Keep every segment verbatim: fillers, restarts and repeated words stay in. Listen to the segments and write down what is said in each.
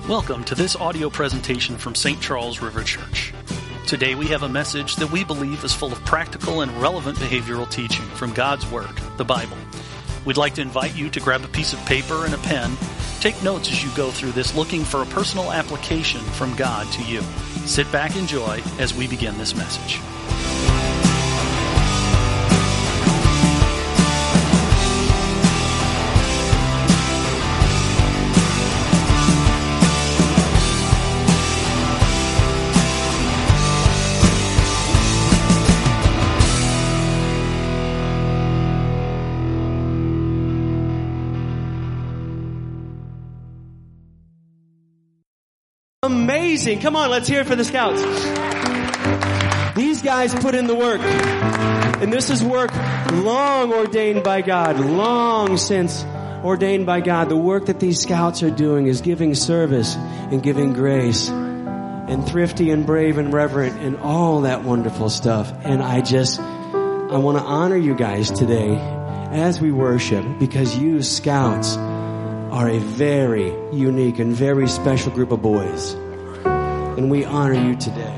Welcome to this audio presentation from Saint Charles River Church. Today we have a message that we believe is full of practical and relevant behavioral teaching from God's Word, the Bible. We'd like to invite you to grab a piece of paper and a pen. Take notes as you go through this, looking for a personal application from God to you. Sit back and enjoy as we begin this message. Amazing. Come on, let's hear it for the Scouts. These guys put in the work. And this is work long ordained by God, long since ordained by God. The work that these Scouts are doing is giving service and giving grace and thrifty and brave and reverent and all that wonderful stuff. And I just, I want to honor you guys today as we worship, because you Scouts are a very unique and very special group of boys. And we honor you today.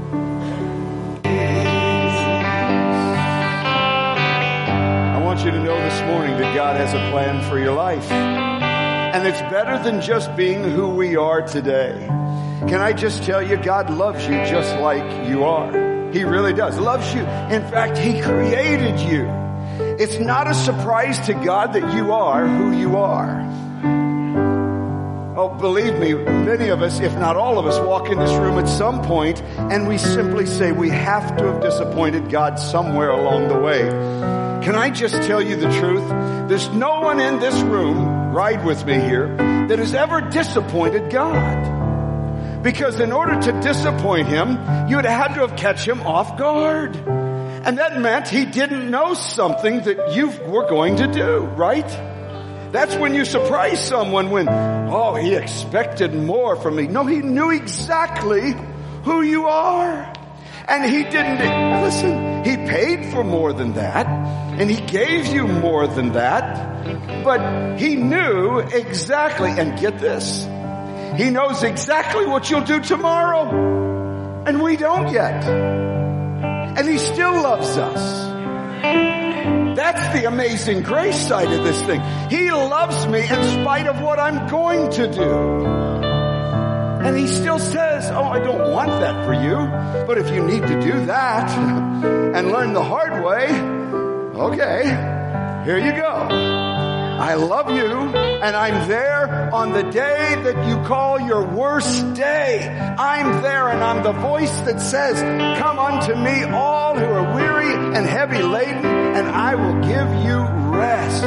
I want you to know this morning that God has a plan for your life. And it's better than just being who we are today. Can I just tell you, God loves you just like you are. He really does. Loves you. In fact, He created you. It's not a surprise to God that you are who you are. Oh, believe me, many of us, if not all of us, walk in this room at some point and we simply say we have to have disappointed God somewhere along the way. Can I just tell you the truth? There's no one in this room, ride with me here, that has ever disappointed God. Because in order to disappoint Him, you'd have had to have catch Him off guard. And that meant He didn't know something that you were going to do, right? That's when you surprise someone when, oh, he expected more from me. No, He knew exactly who you are. And He didn't, listen, He paid for more than that. And He gave you more than that. But He knew exactly, and get this, He knows exactly what you'll do tomorrow. And we don't yet. And He still loves us. That's the amazing grace side of this thing. He loves me in spite of what I'm going to do. And He still says, oh, I don't want that for you. But if you need to do that and learn the hard way, okay, here you go. I love you, and I'm there on the day that you call your worst day. I'm there, and I'm the voice that says, come unto me all who are weary and heavy laden, and I will give you rest.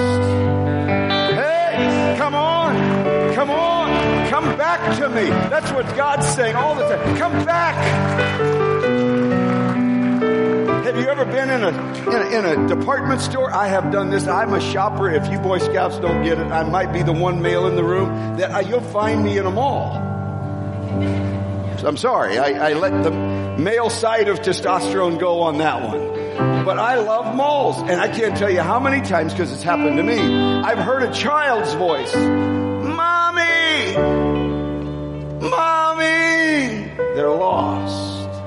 Hey, come on, come on, come back to me. That's what God's saying all the time. Come back. Have you ever been in a, in a in a department store? I have done this. I'm a shopper. If you Boy Scouts don't get it, I might be the one male in the room that I, you'll find me in a mall. So I'm sorry. I, I let the male side of testosterone go on that one. But I love malls, and I can't tell you how many times, because it's happened to me, I've heard a child's voice. Mommy! Mommy! They're lost.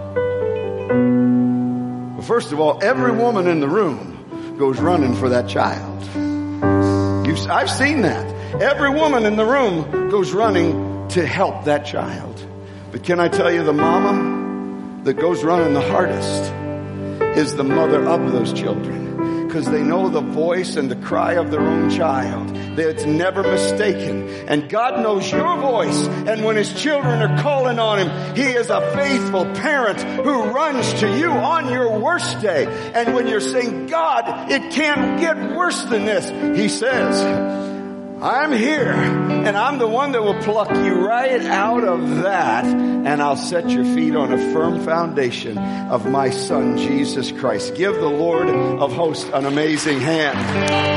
First of all, every woman in the room goes running for that child. You've, I've seen that. Every woman in the room goes running to help that child. But can I tell you, the mama that goes running the hardest is the mother of those children, because they know the voice and the cry of their own child. It's never mistaken. And God knows your voice. And when His children are calling on Him, He is a faithful parent who runs to you on your worst day. And when you're saying, God, it can't get worse than this, He says, I'm here, and I'm the one that will pluck you right out of that, and I'll set your feet on a firm foundation of my Son, Jesus Christ. Give the Lord of hosts an amazing hand.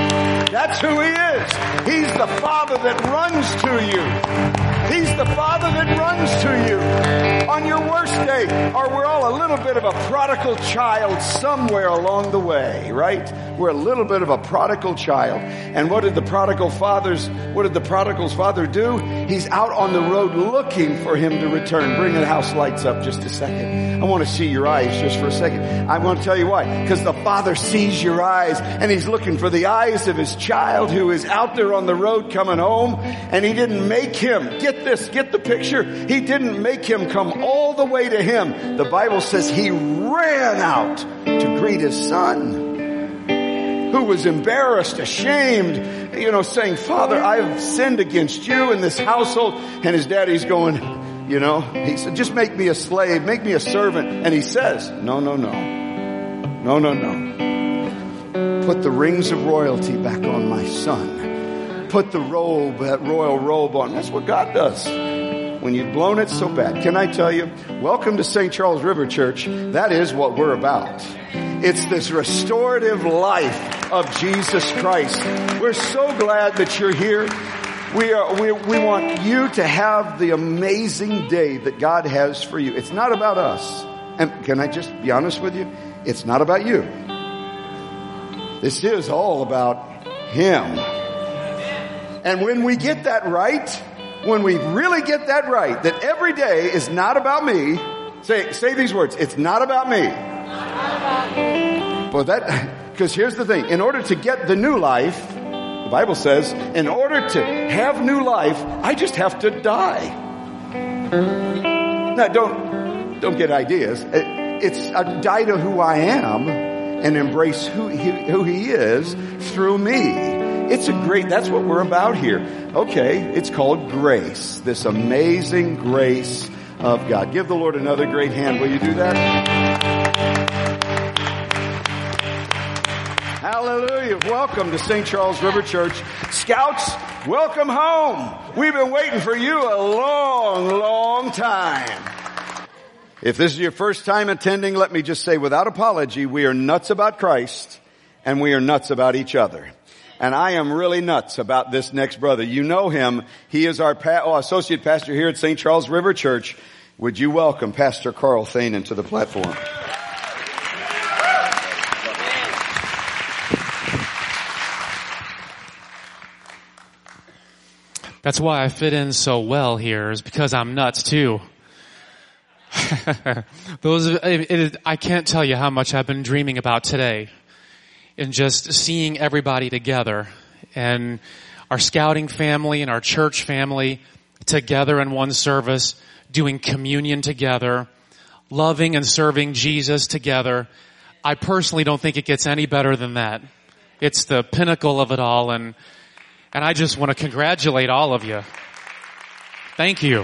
That's who He is. He's the Father that runs to you. He's the Father that runs to you on your worst day. Or we're all a little bit of a prodigal child somewhere along the way, right? We're a little bit of a prodigal child. And what did the prodigal fathers, what did the prodigal's father do? He's out on the road looking for him to return. Bring the house lights up just a second. I want to see your eyes just for a second. I want to tell you why. Because the Father sees your eyes, and He's looking for the eyes of His child who is out there on the road coming home, and He didn't make him. Get this, get the picture. He didn't make him come all the way to Him. The Bible says He ran out to greet His son, who was embarrassed, ashamed, you know, saying, Father, I have sinned against you in this household. And his daddy's going, you know, he said, just make me a slave, make me a servant. And he says, no, no, no, no, no, no. Put the rings of royalty back on my son. Put the robe, that royal robe on. That's what God does when you've blown it so bad. Can I tell you, welcome to Saint Charles River Church. That is what we're about. It's this restorative life of Jesus Christ. We're so glad that you're here. We are, we, we want you to have the amazing day that God has for you. It's not about us. And can I just be honest with you? It's not about you. This is all about Him. And when we get that right, when we really get that right, that every day is not about me, say, say these words, it's not about me. Well, that, because here's the thing. In order to get the new life, the Bible says, in order to have new life, I just have to die. Now, don't, don't get ideas. It's a die to who I am and embrace who he, who he is through me. It's a great, that's what we're about here. Okay, it's called grace. This amazing grace of God. Give the Lord another great hand. Will you do that? Hallelujah. Welcome to Saint Charles River Church. Scouts, welcome home. We've been waiting for you a long, long time. If this is your first time attending, let me just say without apology, we are nuts about Christ and we are nuts about each other. And I am really nuts about this next brother. You know him. He is our pa- oh, associate pastor here at Saint Charles River Church. Would you welcome Pastor Carl Thanen to the platform? That's why I fit in so well here, is because I'm nuts too. Those, it, it, I can't tell you how much I've been dreaming about today, and just seeing everybody together, and our scouting family and our church family together in one service, doing communion together, loving and serving Jesus together. I personally don't think it gets any better than that. It's the pinnacle of it all, and and I just want to congratulate all of you. Thank you.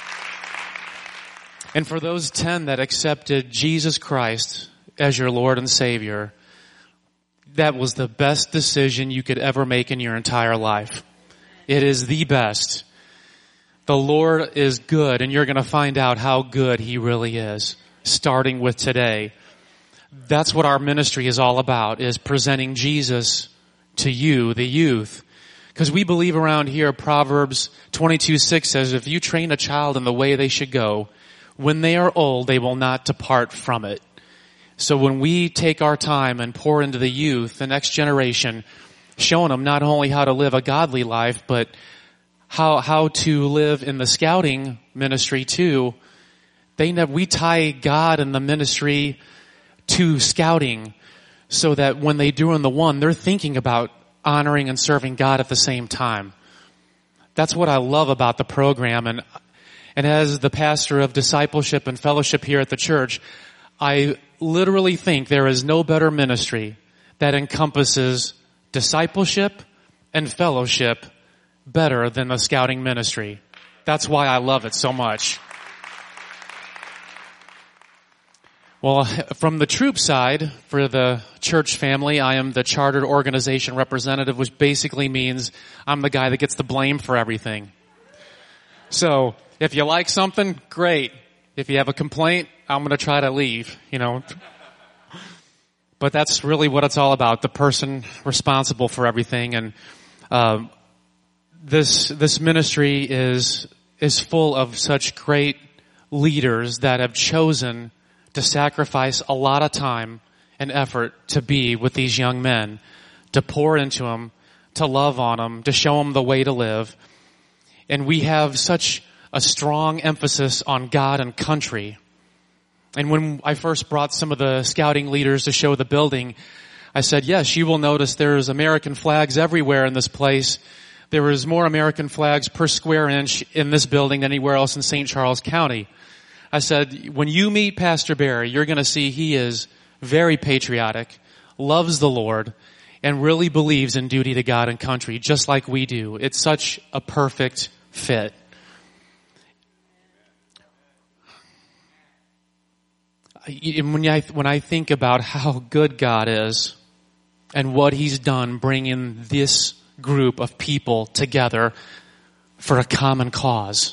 And for those ten that accepted Jesus Christ as your Lord and Savior, that was the best decision you could ever make in your entire life. It is the best. The Lord is good, and you're going to find out how good He really is, starting with today. That's what our ministry is all about, is presenting Jesus to you, the youth. Because we believe around here, Proverbs twenty-two six says, if you train a child in the way they should go, when they are old, they will not depart from it. So when we take our time and pour into the youth, the next generation, showing them not only how to live a godly life, but how how to live in the scouting ministry too, they never, we tie God and the ministry to scouting, so that when they do in the one, they're thinking about honoring and serving God at the same time. That's what I love about the program. And and as the pastor of discipleship and fellowship here at the church, I literally think there is no better ministry that encompasses discipleship and fellowship better than the scouting ministry. That's why I love it so much. Well, from the troop side, for the church family, I am the chartered organization representative, which basically means I'm the guy that gets the blame for everything. So, if you like something, great. If you have a complaint, I'm going to try to leave, you know. But that's really what it's all about, the person responsible for everything. And um, this this ministry is is full of such great leaders that have chosen to sacrifice a lot of time and effort to be with these young men, to pour into them, to love on them, to show them the way to live. And we have such a strong emphasis on God and country. And when I first brought some of the scouting leaders to show the building, I said, yes, you will notice there's American flags everywhere in this place. There is more American flags per square inch in this building than anywhere else in Saint Charles County. I said, when you meet Pastor Barry, you're going to see he is very patriotic, loves the Lord, and really believes in duty to God and country, just like we do. It's such a perfect fit. When I, when I think about how good God is and what He's done bringing this group of people together for a common cause,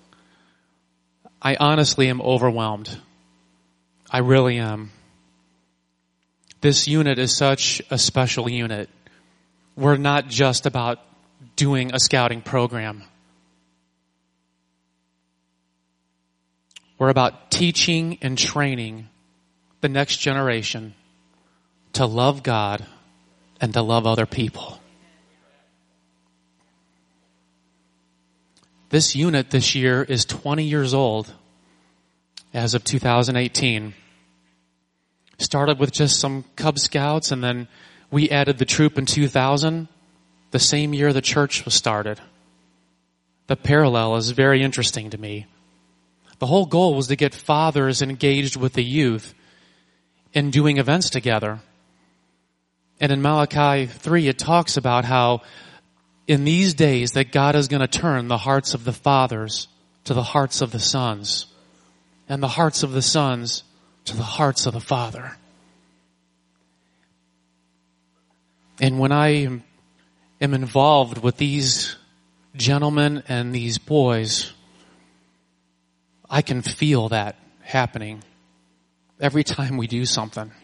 I honestly am overwhelmed. I really am. This unit is such a special unit. We're not just about doing a scouting program. We're about teaching and training the next generation to love God and to love other people. This unit this year is twenty years old as of two thousand eighteen. Started with just some Cub Scouts, and then we added the troop in two thousand, the same year the church was started. The parallel is very interesting to me. The whole goal was to get fathers engaged with the youth in doing events together. And in Malachi three, it talks about how in these days that God is going to turn the hearts of the fathers to the hearts of the sons, and the hearts of the sons to the hearts of the Father. And when I am, am involved with these gentlemen and these boys, I can feel that happening every time we do something.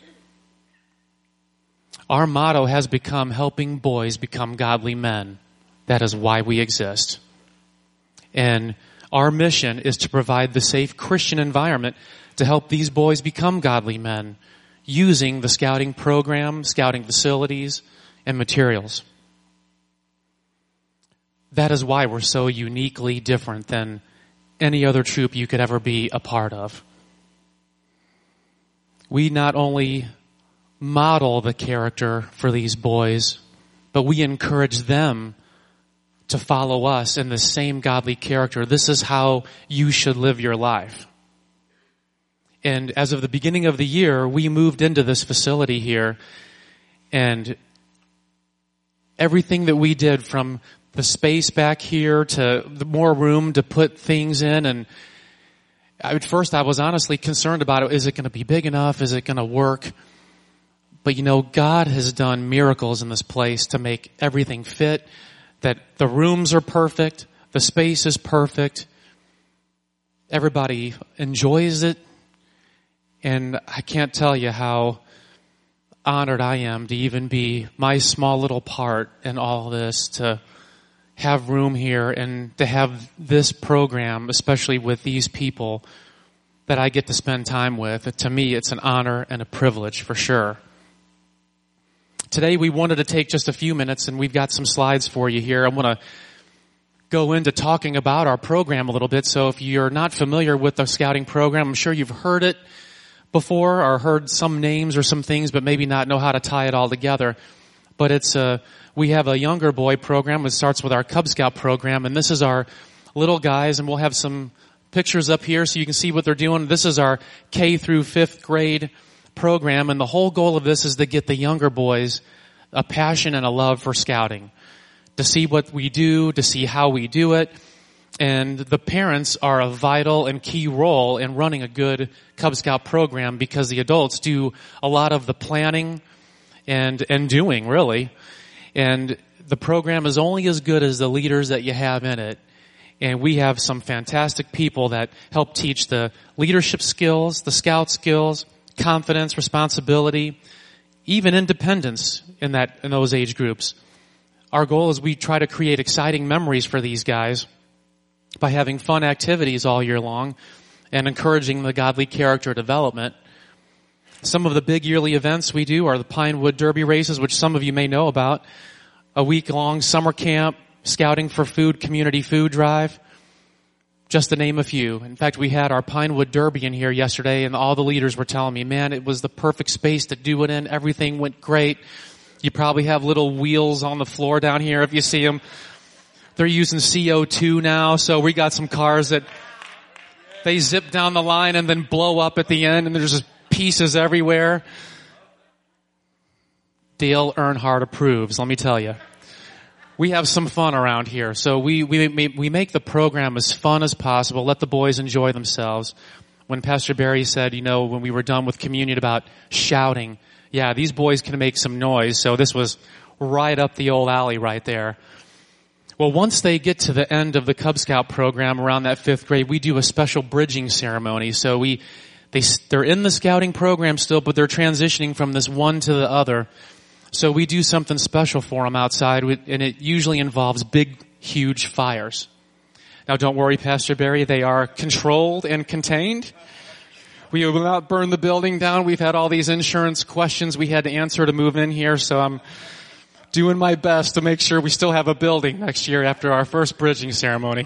Our motto has become helping boys become godly men. That is why we exist. And our mission is to provide the safe Christian environment to help these boys become godly men using the scouting program, scouting facilities, and materials. That is why we're so uniquely different than any other troop you could ever be a part of. We not only model the character for these boys, but we encourage them to follow us in the same godly character. This is how you should live your life. And as of the beginning of the year, we moved into this facility here, and everything that we did, from the space back here to the more room to put things in, and at first I was honestly concerned about it. Is it going to be big enough? Is it going to work? But you know, God has done miracles in this place to make everything fit, that the rooms are perfect, the space is perfect, everybody enjoys it, and I can't tell you how honored I am to even be my small little part in all this, to have room here and to have this program, especially with these people that I get to spend time with. To me, it's an honor and a privilege for sure. Today we wanted to take just a few minutes, and we've got some slides for you here. I want to go into talking about our program a little bit. So if you're not familiar with the scouting program, I'm sure you've heard it before or heard some names or some things, but maybe not know how to tie it all together. But it's a, we have a younger boy program. It starts with our Cub Scout program, and this is our little guys, and we'll have some pictures up here so you can see what they're doing. This is our K through fifth grade program, and the whole goal of this is to get the younger boys a passion and a love for scouting, to see what we do, to see how we do it. And the parents are a vital and key role in running a good Cub Scout program, because the adults do a lot of the planning and and doing, really. And the program is only as good as the leaders that you have in it. And we have some fantastic people that help teach the leadership skills, the scout skills, confidence, responsibility, even independents in that, in those age groups. Our goal is we try to create exciting memories for these guys by having fun activities all year long and encouraging the godly character development. Some of the big yearly events we do are the Pinewood Derby races, which some of you may know about, a week-long summer camp, Scouting for Food community food drive, just to name a few. In fact, we had our Pinewood Derby in here yesterday, and all the leaders were telling me, man, it was the perfect space to do it in. Everything went great. You probably have little wheels on the floor down here if you see them. They're using C O two now, so we got some cars that they zip down the line and then blow up at the end, and there's just pieces everywhere. Dale Earnhardt approves, let me tell you. We have some fun around here, so we, we, we make the program as fun as possible, let the boys enjoy themselves. When Pastor Barry said, you know, when we were done with communion about shouting, yeah, these boys can make some noise, so this was right up the old alley right there. Well, once they get to the end of the Cub Scout program around that fifth grade, we do a special bridging ceremony. So we, they, they're in the scouting program still, but they're transitioning from this one to the other. So we do something special for them outside, and it usually involves big, huge fires. Now don't worry, Pastor Barry, they are controlled and contained. We will not burn the building down. We've had all these insurance questions we had to answer to move in here, so I'm doing my best to make sure we still have a building next year after our first bridging ceremony.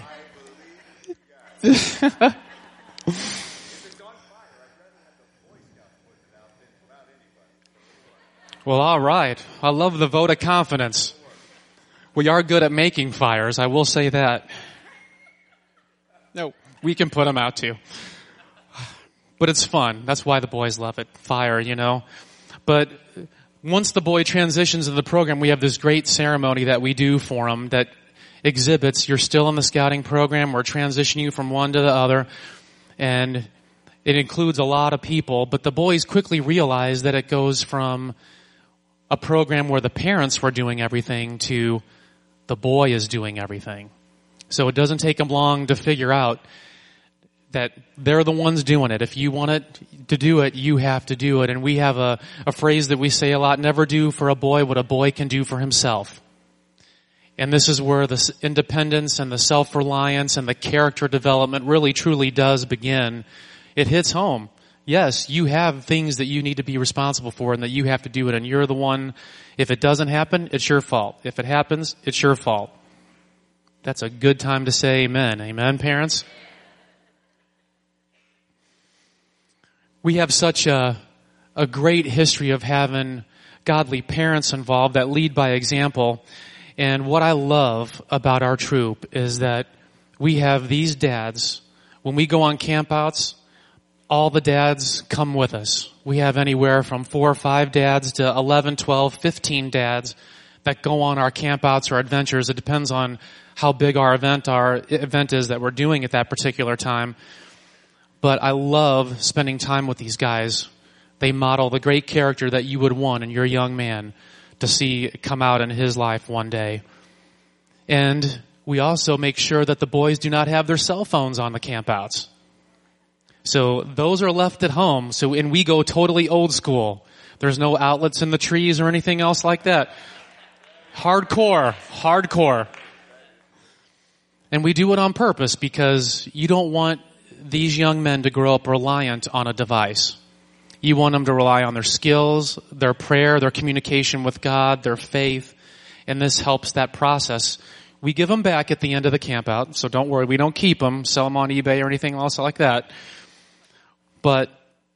Well, all right. I love the vote of confidence. We are good at making fires, I will say that. No, we can put them out too. But it's fun. That's why the boys love it. Fire, you know. But once the boy transitions in the program, we have this great ceremony that we do for them that exhibits you're still in the scouting program. We're transitioning you from one to the other. And it includes a lot of people. But the boys quickly realize that it goes from a program where the parents were doing everything to the boy is doing everything. So it doesn't take them long to figure out that they're the ones doing it. If you want it to do it, you have to do it. And we have a, a phrase that we say a lot, never do for a boy what a boy can do for himself. And this is where the independence and the self-reliance and the character development really truly does begin. It hits home. Yes, you have things that you need to be responsible for and that you have to do it, and you're the one. If it doesn't happen, it's your fault. If it happens, it's your fault. That's a good time to say amen. Amen, parents? We have such a, a great history of having godly parents involved that lead by example. And what I love about our troop is that we have these dads. When we go on campouts, all the dads come with us. We have anywhere from four or five dads to eleven, twelve, fifteen dads that go on our campouts or adventures. It depends on how big our event, our event is that we're doing at that particular time. But I love spending time with these guys. They model the great character that you would want in your young man to see come out in his life one day. And we also make sure that the boys do not have their cell phones on the campouts. So those are left at home. So, and we go totally old school. There's no outlets in the trees or anything else like that. Hardcore, hardcore. And we do it on purpose because you don't want these young men to grow up reliant on a device. You want them to rely on their skills, their prayer, their communication with God, their faith, and this helps that process. We give them back at the end of the camp out, so don't worry, we don't keep them, sell them on eBay or anything else like that. But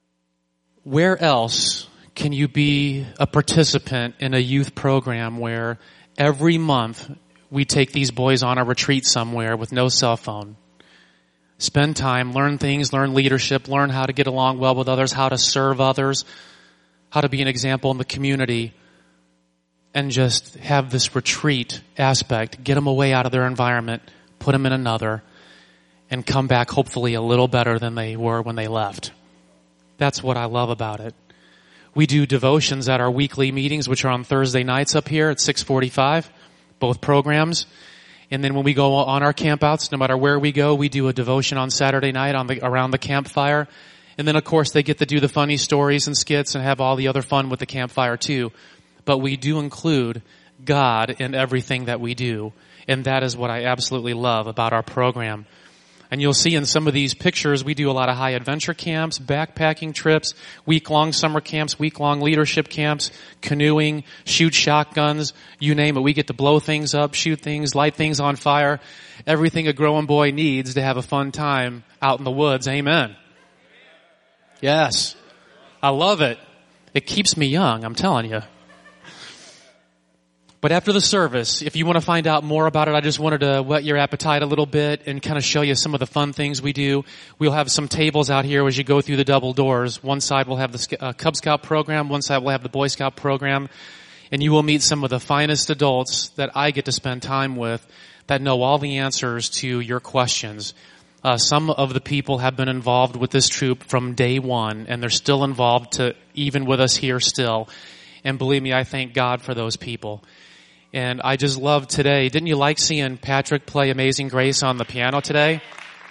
where else can you be a participant in a youth program where every month we take these boys on a retreat somewhere with no cell phone? Spend time, learn things, learn leadership, learn how to get along well with others, how to serve others, how to be an example in the community, and just have this retreat aspect. Get them away out of their environment, put them in another, and come back hopefully a little better than they were when they left. That's what I love about it. We do devotions at our weekly meetings, which are on Thursday nights up here at six forty-five, both programs. And then when we go on our campouts, no matter where we go, we do a devotion on Saturday night on the, around the campfire. And then, of course, they get to do the funny stories and skits and have all the other fun with the campfire, too. But we do include God in everything that we do. And that is what I absolutely love about our program. And you'll see in some of these pictures, we do a lot of high adventure camps, backpacking trips, week-long summer camps, week-long leadership camps, canoeing, shoot shotguns, you name it. We get to blow things up, shoot things, light things on fire. Everything a growing boy needs to have a fun time out in the woods. Amen. Yes. I love it. It keeps me young, I'm telling you. But after the service, if you want to find out more about it, I just wanted to whet your appetite a little bit and kind of show you some of the fun things we do. We'll have some tables out here as you go through the double doors. One side will have the uh, Cub Scout program, one side will have the Boy Scout program, and you will meet some of the finest adults that I get to spend time with that know all the answers to your questions. Uh, some of the people have been involved with this troop from day one, and they're still involved to even with us here still. And believe me, I thank God for those people. And I just love today. Didn't you like seeing Patrick play Amazing Grace on the piano today?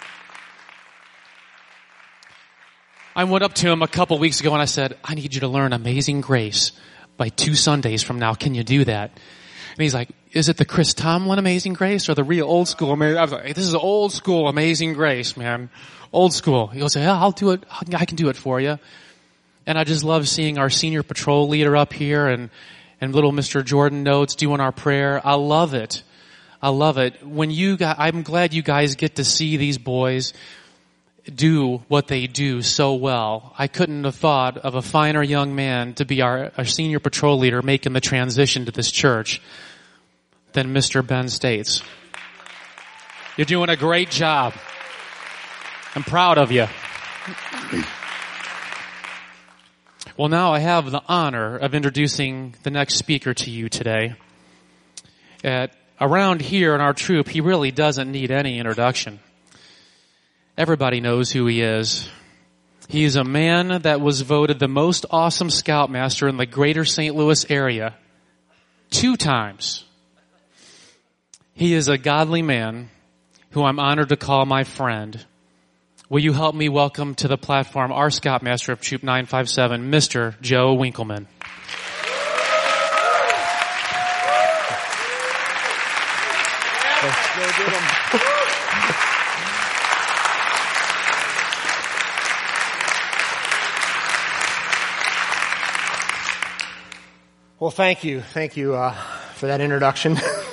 I went up to him a couple weeks ago and I said, I need you to learn Amazing Grace by two Sundays from now. Can you do that? And he's like, is it the Chris Tomlin Amazing Grace or the real old school? I was like, hey, this is old school Amazing Grace, man. Old school. He goes, yeah, I'll do it. I can do it for you. And I just love seeing our senior patrol leader up here and And little Mister Jordan Notes doing our prayer. I love it. I love it. When you guys, I'm glad you guys get to see these boys do what they do so well. I couldn't have thought of a finer young man to be our, our senior patrol leader making the transition to this church than Mister Ben States. You're doing a great job. I'm proud of you. Well, now I have the honor of introducing the next speaker to you today. At, around here in our troop, he really doesn't need any introduction. Everybody knows who he is. He is a man that was voted the most awesome scoutmaster in the greater Saint Louis area two times. He is a godly man who I'm honored to call my friend. Will you help me welcome to the platform our Scoutmaster of Troop nine five seven, Mister Joe Winkleman. Let's go get him. Well, thank you. Thank you uh, for that introduction.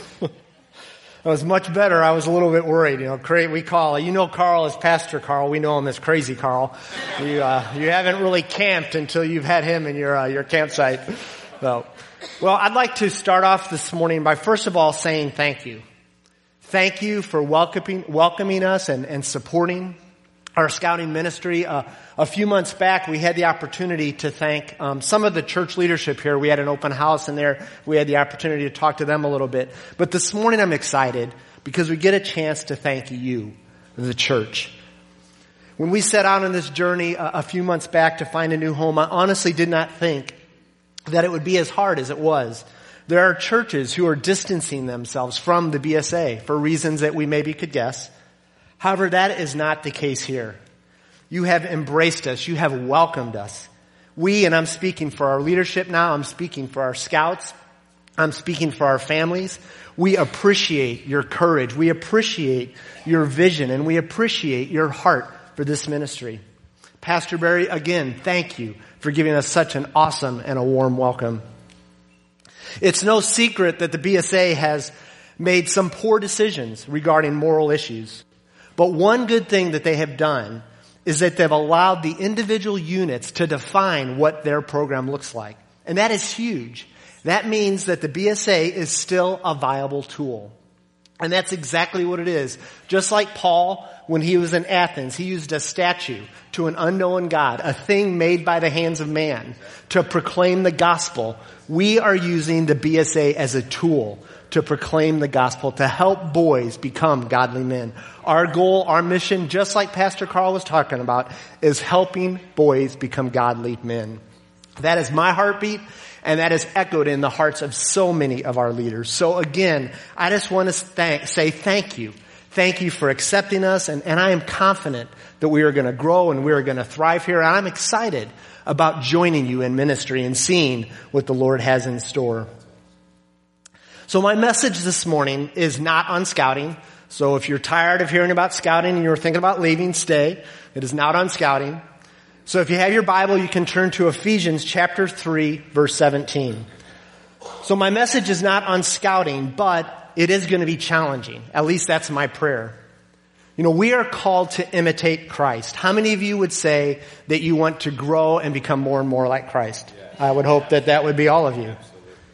It was much better. I was a little bit worried. You know, we call, you know Carl as Pastor Carl. We know him as Crazy Carl. You, uh, you haven't really camped until you've had him in your, uh, your campsite. So, well, I'd like to start off this morning by first of all saying thank you. Thank you for welcoming, welcoming us and, and supporting our scouting ministry. Uh, a few months back, we had the opportunity to thank um, some of the church leadership here. We had an open house in there. We had the opportunity to talk to them a little bit. But this morning I'm excited because we get a chance to thank you, the church. When we set out on this journey a, a few months back to find a new home, I honestly did not think that it would be as hard as it was. There are churches who are distancing themselves from the B S A for reasons that we maybe could guess. However, that is not the case here. You have embraced us. You have welcomed us. We, and I'm speaking for our leadership now, I'm speaking for our scouts, I'm speaking for our families. We appreciate your courage. We appreciate your vision, and we appreciate your heart for this ministry. Pastor Barry, again, thank you for giving us such an awesome and a warm welcome. It's no secret that the B S A has made some poor decisions regarding moral issues. But one good thing that they have done is that they've allowed the individual units to define what their program looks like. And that is huge. That means that the B S A is still a viable tool. And that's exactly what it is. Just like Paul, when he was in Athens, he used a statue to an unknown God, a thing made by the hands of man, to proclaim the gospel. We are using the B S A as a tool to proclaim the gospel, to help boys become godly men. Our goal, our mission, just like Pastor Carl was talking about, is helping boys become godly men. That is my heartbeat, and that is echoed in the hearts of so many of our leaders. So again, I just want to thank, say thank you. Thank you for accepting us, and, and I am confident that we are going to grow and we are going to thrive here, and I'm excited about joining you in ministry and seeing what the Lord has in store. So my message this morning is not on scouting. So if you're tired of hearing about scouting and you're thinking about leaving, stay. It is not on scouting. So if you have your Bible, you can turn to Ephesians chapter three, verse seventeen. So my message is not on scouting, but it is going to be challenging. At least that's my prayer. You know, we are called to imitate Christ. How many of you would say that you want to grow and become more and more like Christ? I would hope that that would be all of you.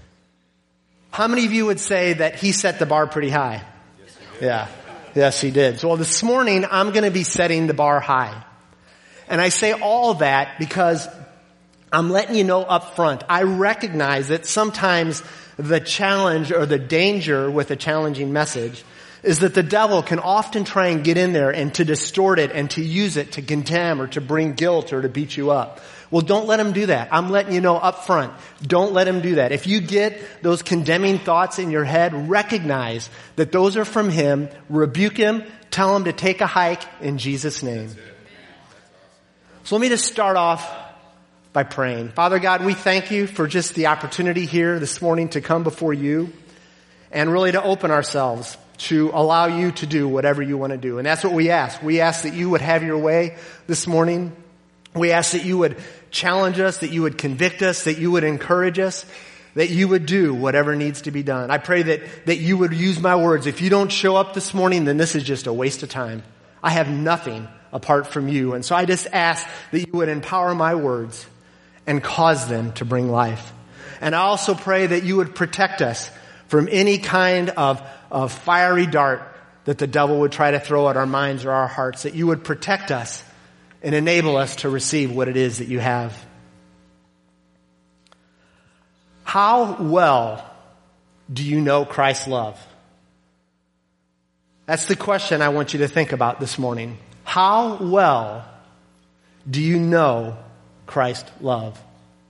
How many of you would say that he set the bar pretty high? Yeah. Yes, he did. So well, this morning I'm going to be setting the bar high. And I say all that because I'm letting you know up front. I recognize that sometimes the challenge or the danger with a challenging message is that the devil can often try and get in there and to distort it and to use it to condemn or to bring guilt or to beat you up. Well, don't let him do that. I'm letting you know up front. Don't let him do that. If you get those condemning thoughts in your head, recognize that those are from him. Rebuke him. Tell him to take a hike in Jesus' name. So let me just start off by praying. Father God, we thank you for just the opportunity here this morning to come before you and really to open ourselves to allow you to do whatever you want to do. And that's what we ask. We ask that you would have your way this morning. We ask that you would challenge us, that you would convict us, that you would encourage us, that you would do whatever needs to be done. I pray that, that you would use my words. If you don't show up this morning, then this is just a waste of time. I have nothing apart from you. And so I just ask that you would empower my words and cause them to bring life. And I also pray that you would protect us from any kind of, of fiery dart that the devil would try to throw at our minds or our hearts, that you would protect us and enable us to receive what it is that you have. How well do you know Christ's love? That's the question I want you to think about this morning. How well do you know Christ's love?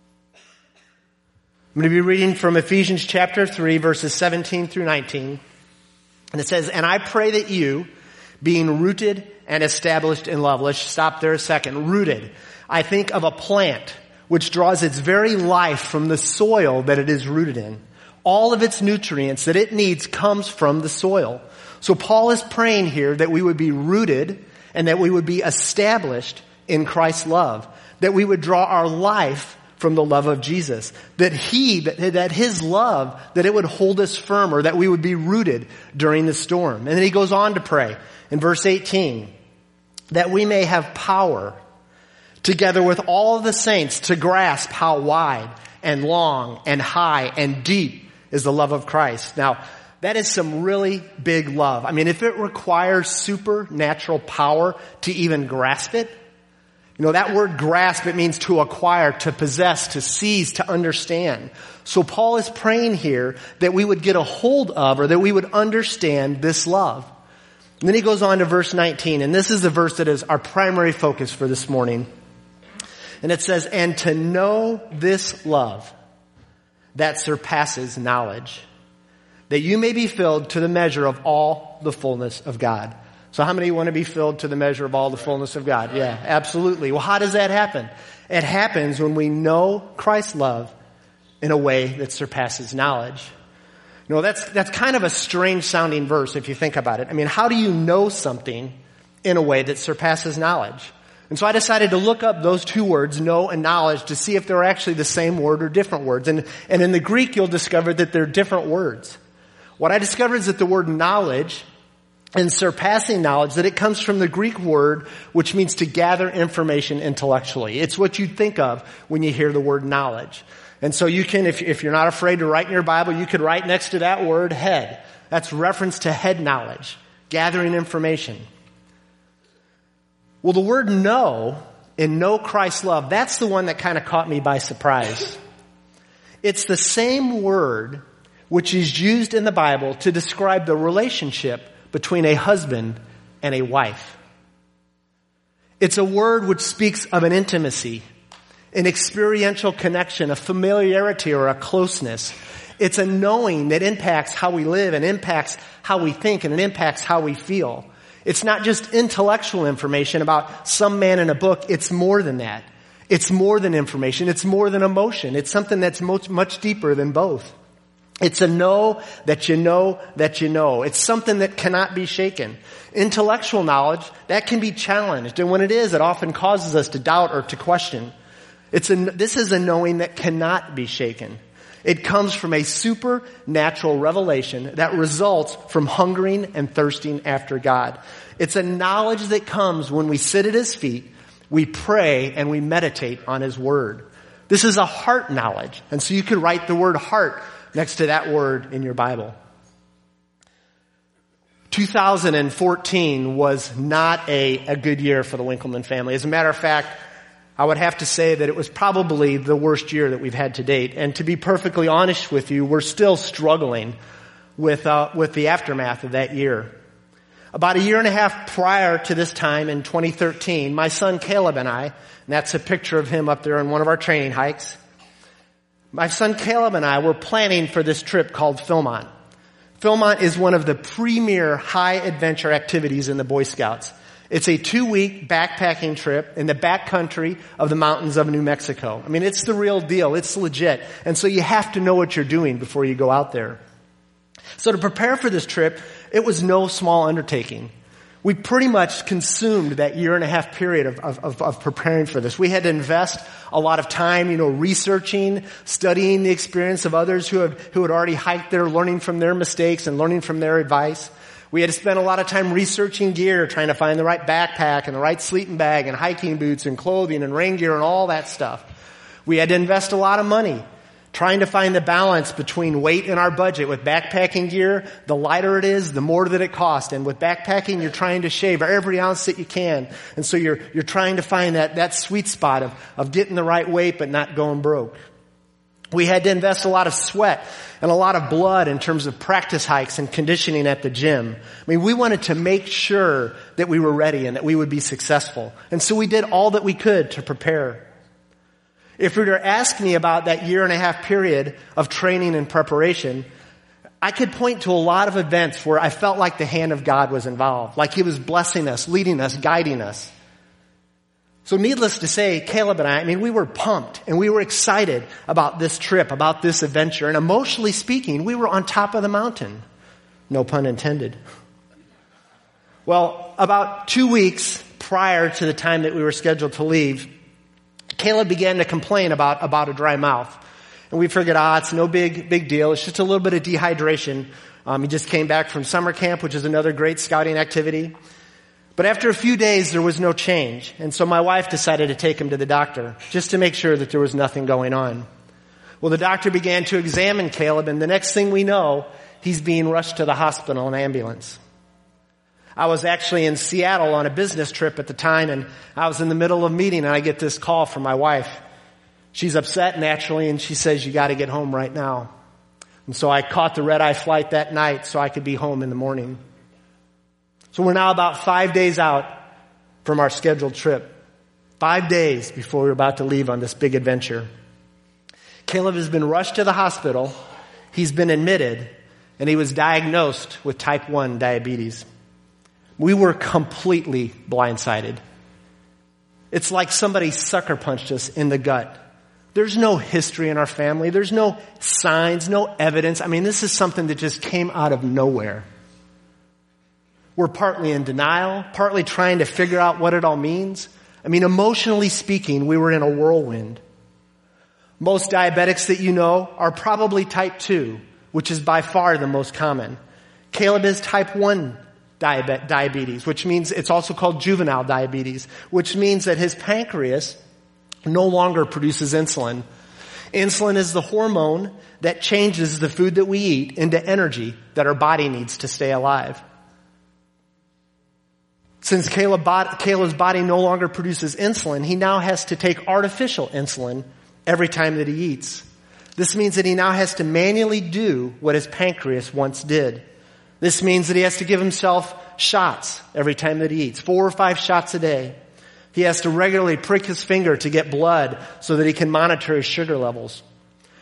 I'm going to be reading from Ephesians chapter three, verses seventeen through nineteen. And it says, "And I pray that you, being rooted and established in love." Let's stop there a second. Rooted. I think of a plant which draws its very life from the soil that it is rooted in. All of its nutrients that it needs comes from the soil. So Paul is praying here that we would be rooted and that we would be established in Christ's love. That we would draw our life from the love of Jesus. That he, that, that his love, that it would hold us firmer, that we would be rooted during the storm. And then he goes on to pray in verse eighteen, that we may have power together with all of the saints to grasp how wide and long and high and deep is the love of Christ. Now, that is some really big love. I mean, if it requires supernatural power to even grasp it, you know, that word grasp, it means to acquire, to possess, to seize, to understand. So Paul is praying here that we would get a hold of, or that we would understand this love. And then he goes on to verse nineteen, and this is the verse that is our primary focus for this morning. And it says, "And to know this love that surpasses knowledge, that you may be filled to the measure of all the fullness of God." So how many want to be filled to the measure of all the fullness of God? Yeah, absolutely. Well, how does that happen? It happens when we know Christ's love in a way that surpasses knowledge. You know, that's, that's kind of a strange sounding verse if you think about it. I mean, how do you know something in a way that surpasses knowledge? And so I decided to look up those two words, know and knowledge, to see if they're actually the same word or different words. And, and in the Greek, you'll discover that they're different words. What I discovered is that the word knowledge and surpassing knowledge, that it comes from the Greek word which means to gather information intellectually. It's what you think of when you hear the word knowledge. And so you can, if, if you're not afraid to write in your Bible, you could write next to that word head. That's reference to head knowledge, gathering information. Well, the word know and know Christ's love, that's the one that kind of caught me by surprise. It's the same word which is used in the Bible to describe the relationship between a husband and a wife. It's a word which speaks of an intimacy, an experiential connection, a familiarity or a closeness. It's a knowing that impacts how we live and impacts how we think and it impacts how we feel. It's not just intellectual information about some man in a book. It's more than that. It's more than information. It's more than emotion. It's something that's much, much deeper than both. It's a know that you know that you know. It's something that cannot be shaken. Intellectual knowledge, that can be challenged. And when it is, it often causes us to doubt or to question. It's a, this is a knowing that cannot be shaken. It comes from a supernatural revelation that results from hungering and thirsting after God. It's a knowledge that comes when we sit at His feet, we pray, and we meditate on His Word. This is a heart knowledge. And so you could write the word heart next to that word in your Bible. two thousand fourteen was not a, a good year for the Winkleman family. As a matter of fact, I would have to say that it was probably the worst year that we've had to date. And to be perfectly honest with you, we're still struggling with, uh, with the aftermath of that year. About a year and a half prior to this time in twenty thirteen, my son Caleb and I, and that's a picture of him up there on one of our training hikes, my son Caleb and I were planning for this trip called Philmont. Philmont is one of the premier high adventure activities in the Boy Scouts. It's a two-week backpacking trip in the backcountry of the mountains of New Mexico. I mean, it's the real deal. It's legit. And so you have to know what you're doing before you go out there. So to prepare for this trip, it was no small undertaking. We pretty much consumed that year and a half period of, of, of preparing for this. We had to invest a lot of time, you know, researching, studying the experience of others who had, who had already hiked there, learning from their mistakes and learning from their advice. We had to spend a lot of time researching gear, trying to find the right backpack and the right sleeping bag and hiking boots and clothing and rain gear and all that stuff. We had to invest a lot of money trying to find the balance between weight and our budget. With backpacking gear, the lighter it is, the more that it costs. And with backpacking, you're trying to shave every ounce that you can. And so you're, you're trying to find that, that sweet spot of, of getting the right weight but not going broke. We had to invest a lot of sweat and a lot of blood in terms of practice hikes and conditioning at the gym. I mean, we wanted to make sure that we were ready and that we would be successful. And so we did all that we could to prepare. If you were to ask me about that year and a half period of training and preparation, I could point to a lot of events where I felt like the hand of God was involved, like He was blessing us, leading us, guiding us. So needless to say, Caleb and I, I mean, we were pumped and we were excited about this trip, about this adventure. And emotionally speaking, we were on top of the mountain. No pun intended. Well, about two weeks prior to the time that we were scheduled to leave, Caleb began to complain about, about a dry mouth. And we figured, ah, it's no big, big deal. It's just a little bit of dehydration. Um, he just came back from summer camp, which is another great scouting activity. But after a few days, there was no change. And so my wife decided to take him to the doctor just to make sure that there was nothing going on. Well, the doctor began to examine Caleb, and the next thing we know, he's being rushed to the hospital in an ambulance. I was actually in Seattle on a business trip at the time, and I was in the middle of a meeting, and I get this call from my wife. She's upset naturally, and she says, "You got to get home right now." And so I caught the red-eye flight that night so I could be home in the morning. So we're now about five days out from our scheduled trip. Five days before we're about to leave on this big adventure. Caleb has been rushed to the hospital. He's been admitted, and he was diagnosed with type one diabetes. We were completely blindsided. It's like somebody sucker punched us in the gut. There's no history in our family. There's no signs, no evidence. I mean, this is something that just came out of nowhere. We're partly in denial, partly trying to figure out what it all means. I mean, emotionally speaking, we were in a whirlwind. Most diabetics that you know are probably type two, which is by far the most common. Caleb is type one diabetes, which means it's also called juvenile diabetes, which means that his pancreas no longer produces insulin. Insulin is the hormone that changes the food that we eat into energy that our body needs to stay alive. Since Caleb, Caleb's body no longer produces insulin, he now has to take artificial insulin every time that he eats. This means that he now has to manually do what his pancreas once did. This means that he has to give himself shots every time that he eats, four or five shots a day. He has to regularly prick his finger to get blood so that he can monitor his sugar levels.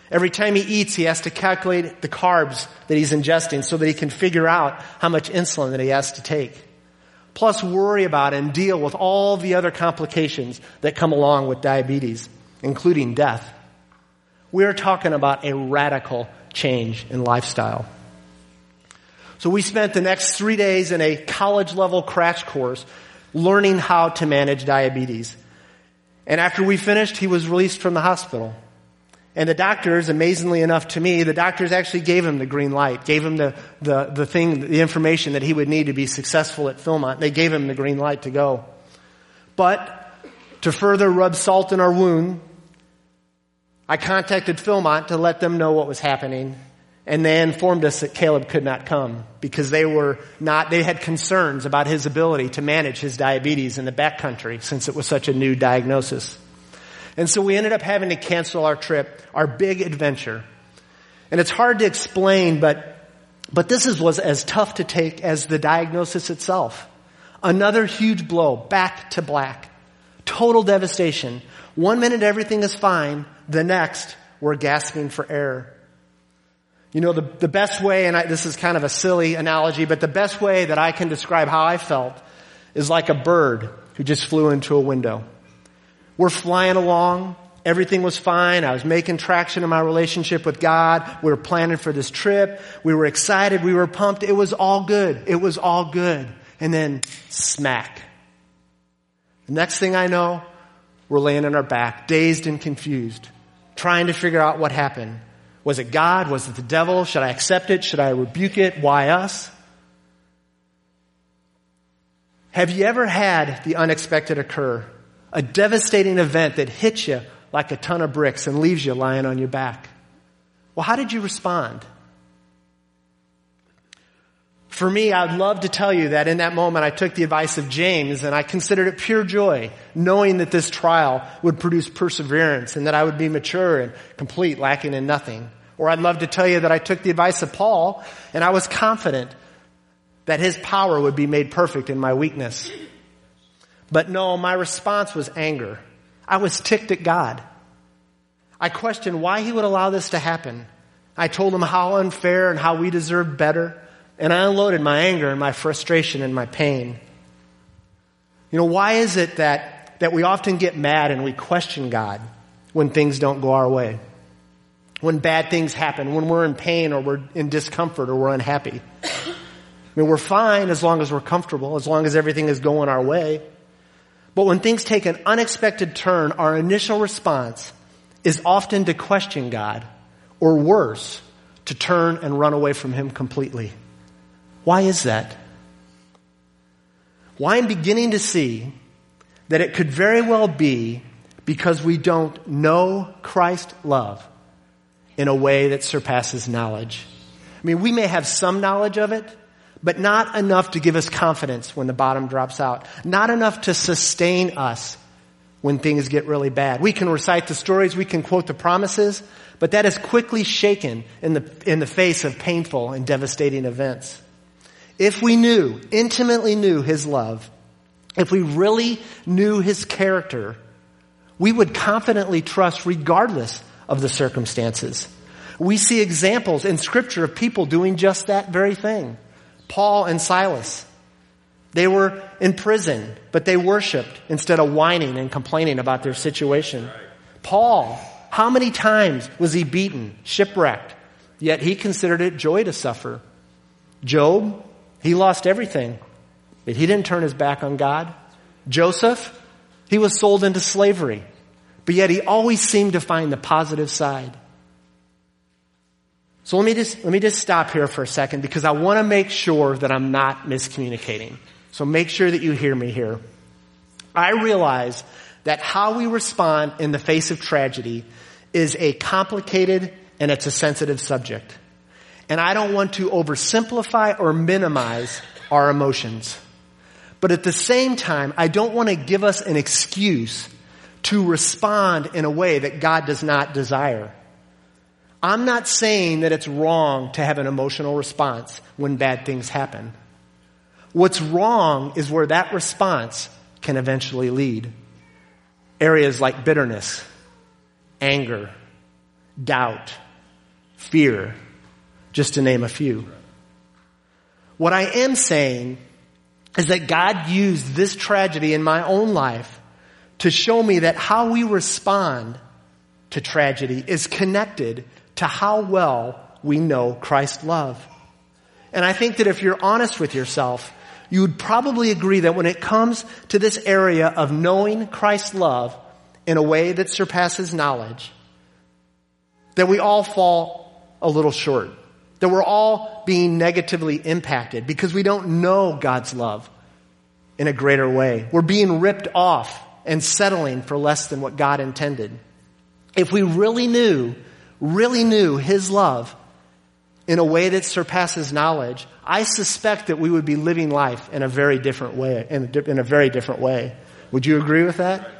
Every time he eats, he has to calculate the carbs that he's ingesting so that he can figure out how much insulin that he has to take. Plus worry about and deal with all the other complications that come along with diabetes, including death. We're talking about a radical change in lifestyle. So we spent the next three days in a college-level crash course learning how to manage diabetes. And after we finished, he was released from the hospital. And the doctors, amazingly enough to me, the doctors actually gave him the green light, gave him the, the, the thing, the information that he would need to be successful at Philmont. They gave him the green light to go. But to further rub salt in our wound, I contacted Philmont to let them know what was happening. And they informed us that Caleb could not come because they were not, they had concerns about his ability to manage his diabetes in the backcountry since it was such a new diagnosis. And so we ended up having to cancel our trip, our big adventure. And it's hard to explain, but, but this is, was as tough to take as the diagnosis itself. Another huge blow, back to black. Total devastation. One minute everything is fine, the next we're gasping for air. You know, the, the best way, and I, this is kind of a silly analogy, but the best way that I can describe how I felt is like a bird who just flew into a window. We're flying along. Everything was fine. I was making traction in my relationship with God. We were planning for this trip. We were excited. We were pumped. It was all good. It was all good. And then smack. The next thing I know, we're laying on our back, dazed and confused, trying to figure out what happened. Was it God? Was it the devil? Should I accept it? Should I rebuke it? Why us? Have you ever had the unexpected occur? A devastating event that hits you like a ton of bricks and leaves you lying on your back. Well, how did you respond? For me, I'd love to tell you that in that moment I took the advice of James and I considered it pure joy, knowing that this trial would produce perseverance and that I would be mature and complete, lacking in nothing. Or I'd love to tell you that I took the advice of Paul and I was confident that his power would be made perfect in my weakness. But no, my response was anger. I was ticked at God. I questioned why he would allow this to happen. I told him how unfair and how we deserved better. And I unloaded my anger and my frustration and my pain. You know, why is it that, that we often get mad and we question God when things don't go our way? When bad things happen, when we're in pain or we're in discomfort or we're unhappy. I mean, we're fine as long as we're comfortable, as long as everything is going our way. But when things take an unexpected turn, our initial response is often to question God, or worse, to turn and run away from him completely. Why is that? Why I'm beginning to see that it could very well be because we don't know Christ's love in a way that surpasses knowledge. I mean, we may have some knowledge of it, but not enough to give us confidence when the bottom drops out. Not enough to sustain us when things get really bad. We can recite the stories, we can quote the promises, but that is quickly shaken in the, in the face of painful and devastating events. If we knew, intimately knew his love, if we really knew his character, we would confidently trust regardless of the circumstances. We see examples in Scripture of people doing just that very thing. Paul and Silas. They were in prison, but they worshiped instead of whining and complaining about their situation. Paul, how many times was he beaten, shipwrecked, yet he considered it joy to suffer? Job, he lost everything, but he didn't turn his back on God. Joseph, he was sold into slavery, but yet he always seemed to find the positive side. So let me just, let me just stop here for a second because I want to make sure that I'm not miscommunicating. So make sure that you hear me here. I realize that how we respond in the face of tragedy is a complicated and it's a sensitive subject. And I don't want to oversimplify or minimize our emotions. But at the same time, I don't want to give us an excuse to respond in a way that God does not desire. I'm not saying that it's wrong to have an emotional response when bad things happen. What's wrong is where that response can eventually lead. Areas like bitterness, anger, doubt, fear, just to name a few. What I am saying is that God used this tragedy in my own life to show me that how we respond to tragedy is connected to how well we know Christ's love. And I think that if you're honest with yourself, you would probably agree that when it comes to this area of knowing Christ's love in a way that surpasses knowledge, that we all fall a little short. That we're all being negatively impacted because we don't know God's love in a greater way. We're being ripped off and settling for less than what God intended. If we really knew, really knew His love in a way that surpasses knowledge, I suspect that we would be living life in a very different way, in a, in a very different way. Would you agree with that?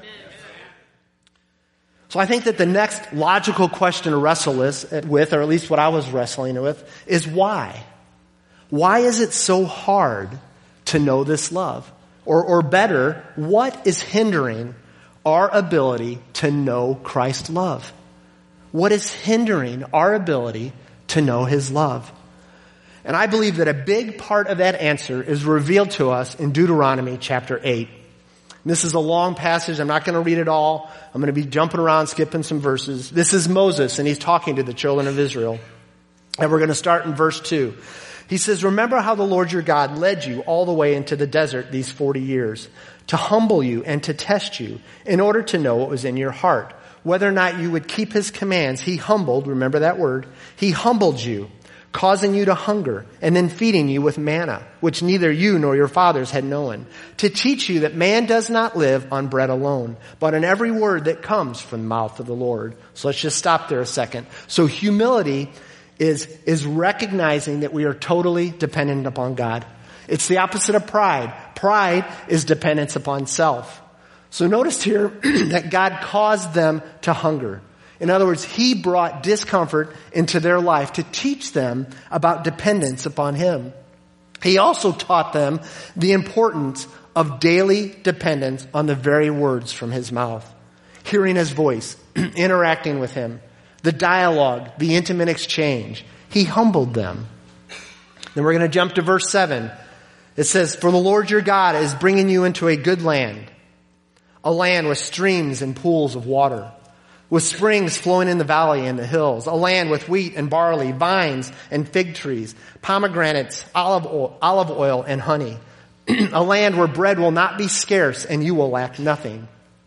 So I think that the next logical question to wrestle with, or at least what I was wrestling with, is why? Why is it so hard to know this love? Or, or better, what is hindering our ability to know Christ's love? What is hindering our ability to know His love? And I believe that a big part of that answer is revealed to us in Deuteronomy chapter eight. This is a long passage. I'm not going to read it all. I'm going to be jumping around, skipping some verses. This is Moses, and he's talking to the children of Israel. And we're going to start in verse two. He says, "Remember how the Lord your God led you all the way into the desert these forty years, to humble you and to test you, in order to know what was in your heart, whether or not you would keep His commands. He humbled," remember that word, "He humbled you, causing you to hunger, and then feeding you with manna, which neither you nor your fathers had known, to teach you that man does not live on bread alone, but on every word that comes from the mouth of the Lord." So let's just stop there a second. So humility is, is recognizing that we are totally dependent upon God. It's the opposite of pride. Pride is dependence upon self. So notice here that God caused them to hunger. In other words, He brought discomfort into their life to teach them about dependence upon Him. He also taught them the importance of daily dependence on the very words from His mouth. Hearing His voice, interacting with Him, the dialogue, the intimate exchange. He humbled them. Then we're going to jump to verse seven. It says, "For the Lord your God is bringing you into a good land, a land with streams and pools of water, with springs flowing in the valley and the hills, a land with wheat and barley, vines and fig trees, pomegranates, olive oil, olive oil and honey, a land where bread will not be scarce and you will lack nothing,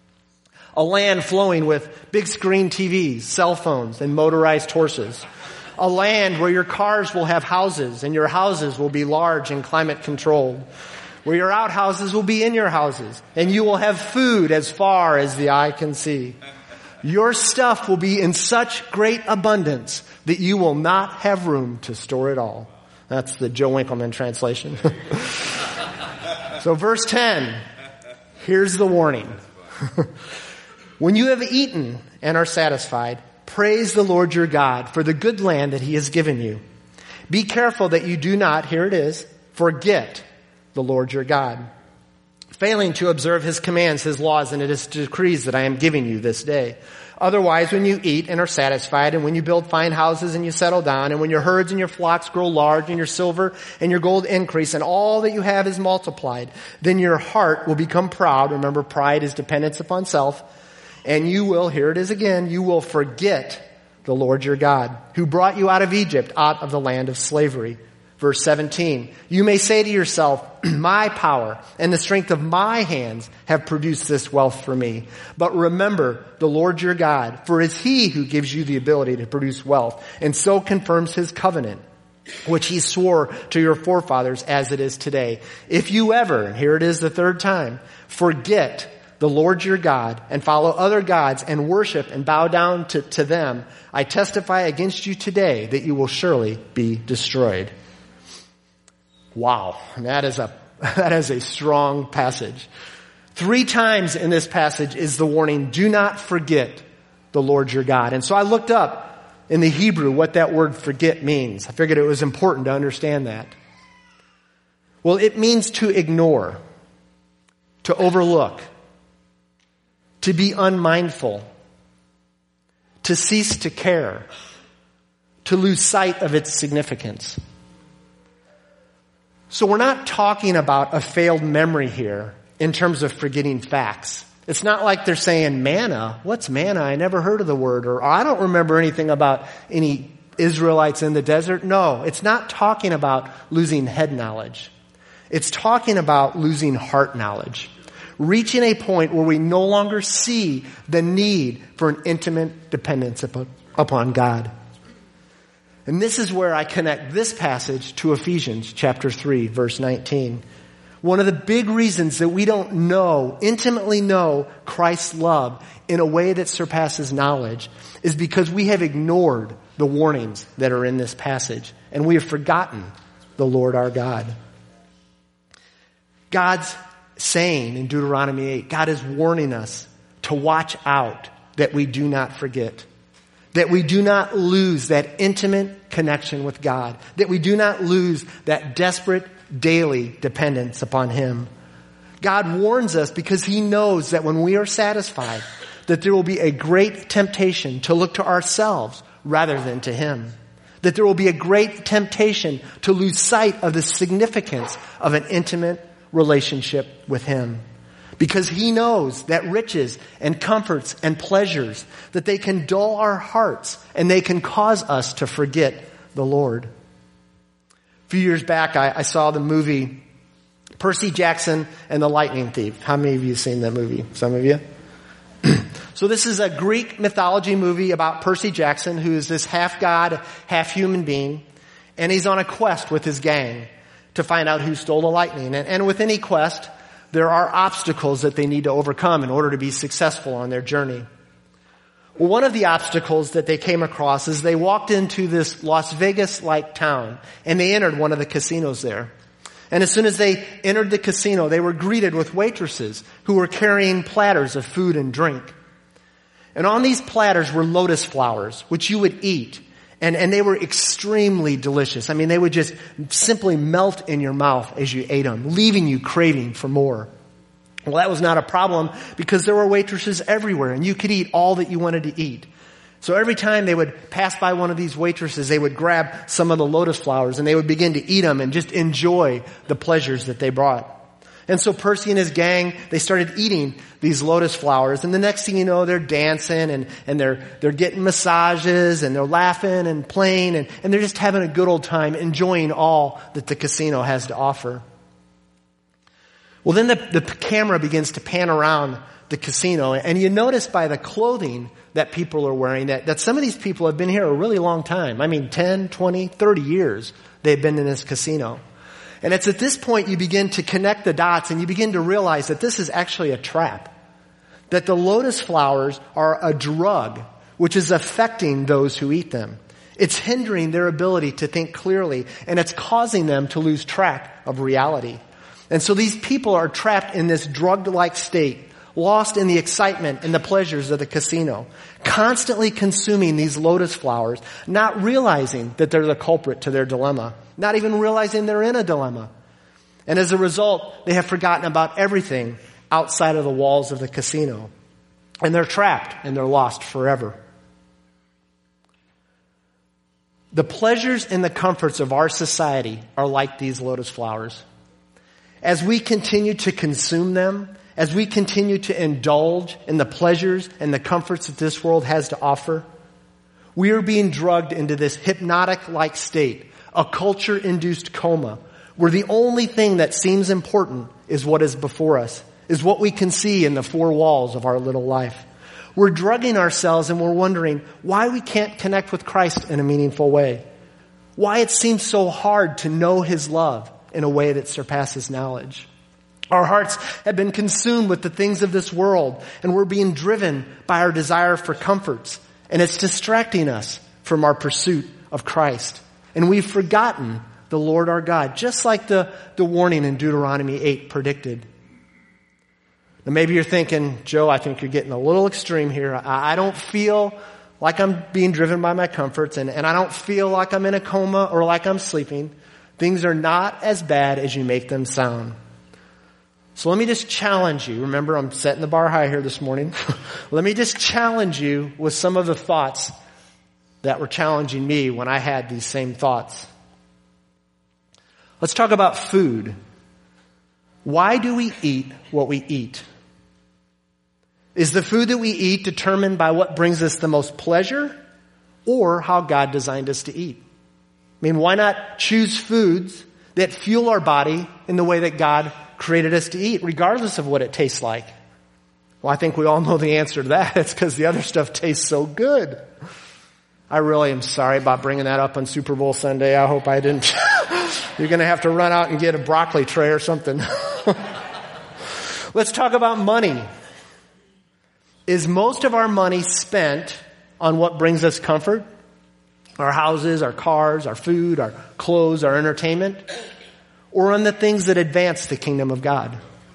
a land flowing with big screen T Vs, cell phones, and motorized horses, a land where your cars will have houses and your houses will be large and climate controlled, where your outhouses will be in your houses and you will have food as far as the eye can see. Your stuff will be in such great abundance that you will not have room to store it all." That's the Joe Winkleman translation. So verse ten, here's the warning. "When you have eaten and are satisfied, praise the Lord your God for the good land that He has given you. Be careful that you do not," here it is, "forget the Lord your God, failing to observe His commands, His laws, and His decrees that I am giving you this day. Otherwise, when you eat and are satisfied, and when you build fine houses and you settle down, and when your herds and your flocks grow large, and your silver and your gold increase, and all that you have is multiplied, then your heart will become proud." Remember, pride is dependence upon self. "And you will," here it is again, "you will forget the Lord your God, who brought you out of Egypt, out of the land of slavery." Verse seventeen, "You may say to yourself, my power and the strength of my hands have produced this wealth for me. But remember the Lord your God, for it is He who gives you the ability to produce wealth, and so confirms His covenant, which He swore to your forefathers as it is today. If you ever," and here it is the third time, "forget the Lord your God and follow other gods and worship and bow down to, to them, I testify against you today that you will surely be destroyed." Wow, that is a that is a strong passage. Three times in this passage is the warning, do not forget the Lord your God. And so I looked up in the Hebrew what that word forget means. I figured it was important to understand that. Well, it means to ignore, to overlook, to be unmindful, to cease to care, to lose sight of its significance. So we're not talking about a failed memory here in terms of forgetting facts. It's not like they're saying, manna, what's manna? I never heard of the word. Or I don't remember anything about any Israelites in the desert. No, it's not talking about losing head knowledge. It's talking about losing heart knowledge. Reaching a point where we no longer see the need for an intimate dependence upon, upon God. And this is where I connect this passage to Ephesians chapter three, verse nineteen. One of the big reasons that we don't know, intimately know Christ's love in a way that surpasses knowledge is because we have ignored the warnings that are in this passage, and we have forgotten the Lord our God. God's saying in Deuteronomy eight, God is warning us to watch out that we do not forget, that we do not lose that intimate connection with God, that we do not lose that desperate daily dependence upon Him. God warns us because He knows that when we are satisfied, that there will be a great temptation to look to ourselves rather than to Him. That there will be a great temptation to lose sight of the significance of an intimate relationship with Him. Because He knows that riches and comforts and pleasures, that they can dull our hearts and they can cause us to forget the Lord. A few years back, I, I saw the movie Percy Jackson and the Lightning Thief. How many of you have seen that movie? Some of you? So this is a Greek mythology movie about Percy Jackson, who is this half god, half human being, and he's on a quest with his gang to find out who stole the lightning. And, and with any quest, there are obstacles that they need to overcome in order to be successful on their journey. Well, one of the obstacles that they came across is they walked into this Las Vegas-like town, and they entered one of the casinos there. And as soon as they entered the casino, they were greeted with waitresses who were carrying platters of food and drink. And on these platters were lotus flowers, which you would eat. And, and they were extremely delicious. I mean, they would just simply melt in your mouth as you ate them, leaving you craving for more. Well, that was not a problem because there were waitresses everywhere and you could eat all that you wanted to eat. So every time they would pass by one of these waitresses, they would grab some of the lotus flowers and they would begin to eat them and just enjoy the pleasures that they brought. And so Percy and his gang, they started eating these lotus flowers. And the next thing you know, they're dancing and, and they're, they're getting massages and they're laughing and playing and, and they're just having a good old time enjoying all that the casino has to offer. Well, then the, the camera begins to pan around the casino and you notice by the clothing that people are wearing that, that some of these people have been here a really long time. I mean, ten, twenty, thirty years they've been in this casino. And it's at this point you begin to connect the dots and you begin to realize that this is actually a trap. That the lotus flowers are a drug which is affecting those who eat them. It's hindering their ability to think clearly and it's causing them to lose track of reality. And so these people are trapped in this drug-like state, lost in the excitement and the pleasures of the casino, constantly consuming these lotus flowers, not realizing that they're the culprit to their dilemma, not even realizing they're in a dilemma. And as a result, they have forgotten about everything outside of the walls of the casino. And they're trapped and they're lost forever. The pleasures and the comforts of our society are like these lotus flowers. As we continue to consume them, as we continue to indulge in the pleasures and the comforts that this world has to offer, we are being drugged into this hypnotic-like state, a culture-induced coma, where the only thing that seems important is what is before us, is what we can see in the four walls of our little life. We're drugging ourselves and we're wondering why we can't connect with Christ in a meaningful way, why it seems so hard to know His love in a way that surpasses knowledge. Our hearts have been consumed with the things of this world, and we're being driven by our desire for comforts, and it's distracting us from our pursuit of Christ. And we've forgotten the Lord our God, just like the, the warning in Deuteronomy eight predicted. Now maybe you're thinking, Joe, I think you're getting a little extreme here. I, I don't feel like I'm being driven by my comforts, and, and I don't feel like I'm in a coma or like I'm sleeping. Things are not as bad as you make them sound. So let me just challenge you. Remember, I'm setting the bar high here this morning. Let me just challenge you with some of the thoughts that were challenging me when I had these same thoughts. Let's talk about food. Why do we eat what we eat? Is the food that we eat determined by what brings us the most pleasure or how God designed us to eat? I mean, why not choose foods that fuel our body in the way that God created us to eat, regardless of what it tastes like? Well, I think we all know the answer to that. It's because the other stuff tastes so good. I really am sorry about bringing that up on Super Bowl Sunday. I hope I didn't. You're going to have to run out and get a broccoli tray or something. Let's talk about money. Is most of our money spent on what brings us comfort? Our houses, our cars, our food, our clothes, our entertainment? Or on the things that advance the kingdom of God?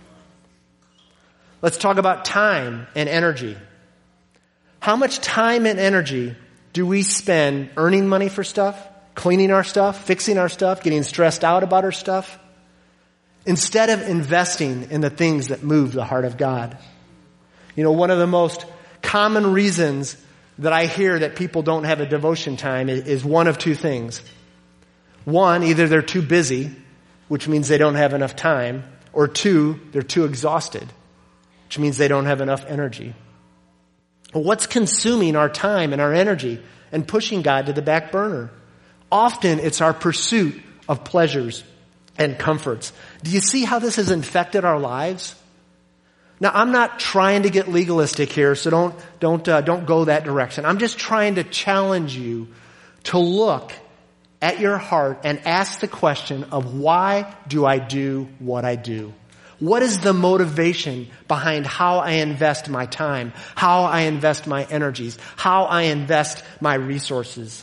Let's talk about time and energy. How much time and energy do we spend earning money for stuff, cleaning our stuff, fixing our stuff, getting stressed out about our stuff, instead of investing in the things that move the heart of God? You know, one of the most common reasons that I hear that people don't have a devotion time is one of two things. One, either they're too busy, which means they don't have enough time, or two, they're too exhausted, which means they don't have enough energy. Well, what's consuming our time and our energy and pushing God to the back burner? Often it's our pursuit of pleasures and comforts. Do you see how this has infected our lives? Now, I'm not trying to get legalistic here, so don't don't uh, don't go that direction. I'm just trying to challenge you to look at your heart and ask the question of, why do I do what I do? What is the motivation behind how I invest my time, how I invest my energies, how I invest my resources?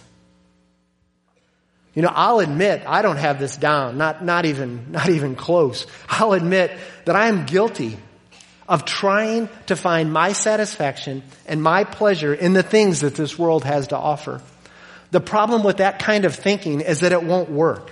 You know, I'll admit I don't have this down, not not even not even close. I'll admit that I am guilty of trying to find my satisfaction and my pleasure in the things that this world has to offer. The problem with that kind of thinking is that it won't work.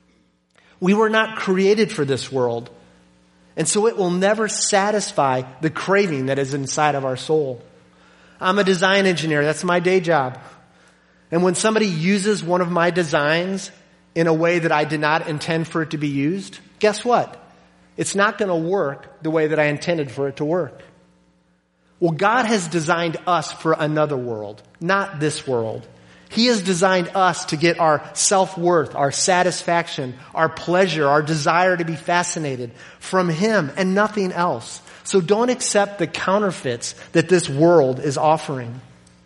We were not created for this world, and so it will never satisfy the craving that is inside of our soul. I'm a design engineer. That's my day job. And when somebody uses one of my designs in a way that I did not intend for it to be used, guess what? It's not going to work the way that I intended for it to work. Well, God has designed us for another world, not this world. He has designed us to get our self-worth, our satisfaction, our pleasure, our desire to be fascinated from Him and nothing else. So don't accept the counterfeits that this world is offering.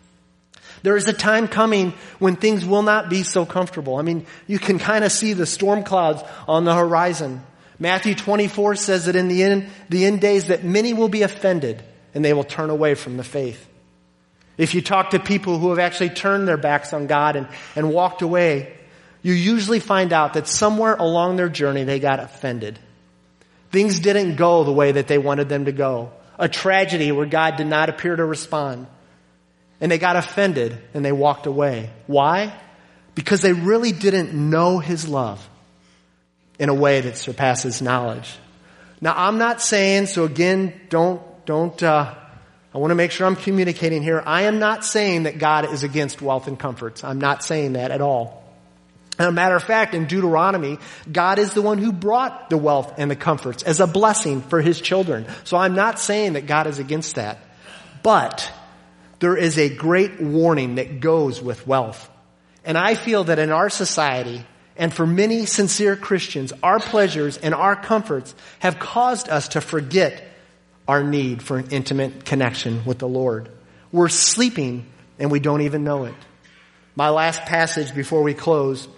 There is a time coming when things will not be so comfortable. I mean, you can kind of see the storm clouds on the horizon. Matthew twenty-four says that in the end, the end days that many will be offended and they will turn away from the faith. If you talk to people who have actually turned their backs on God and, and walked away, you usually find out that somewhere along their journey they got offended. Things didn't go the way that they wanted them to go. A tragedy where God did not appear to respond. And they got offended and they walked away. Why? Because they really didn't know His love in a way that surpasses knowledge. Now, I'm not saying, so again, don't, don't, uh, I want to make sure I'm communicating here. I am not saying that God is against wealth and comforts. I'm not saying that at all. As a matter of fact, in Deuteronomy, God is the one who brought the wealth and the comforts as a blessing for His children. So I'm not saying that God is against that. But there is a great warning that goes with wealth. And I feel that in our society, and for many sincere Christians, our pleasures and our comforts have caused us to forget our need for an intimate connection with the Lord. We're sleeping and we don't even know it. My last passage before we close,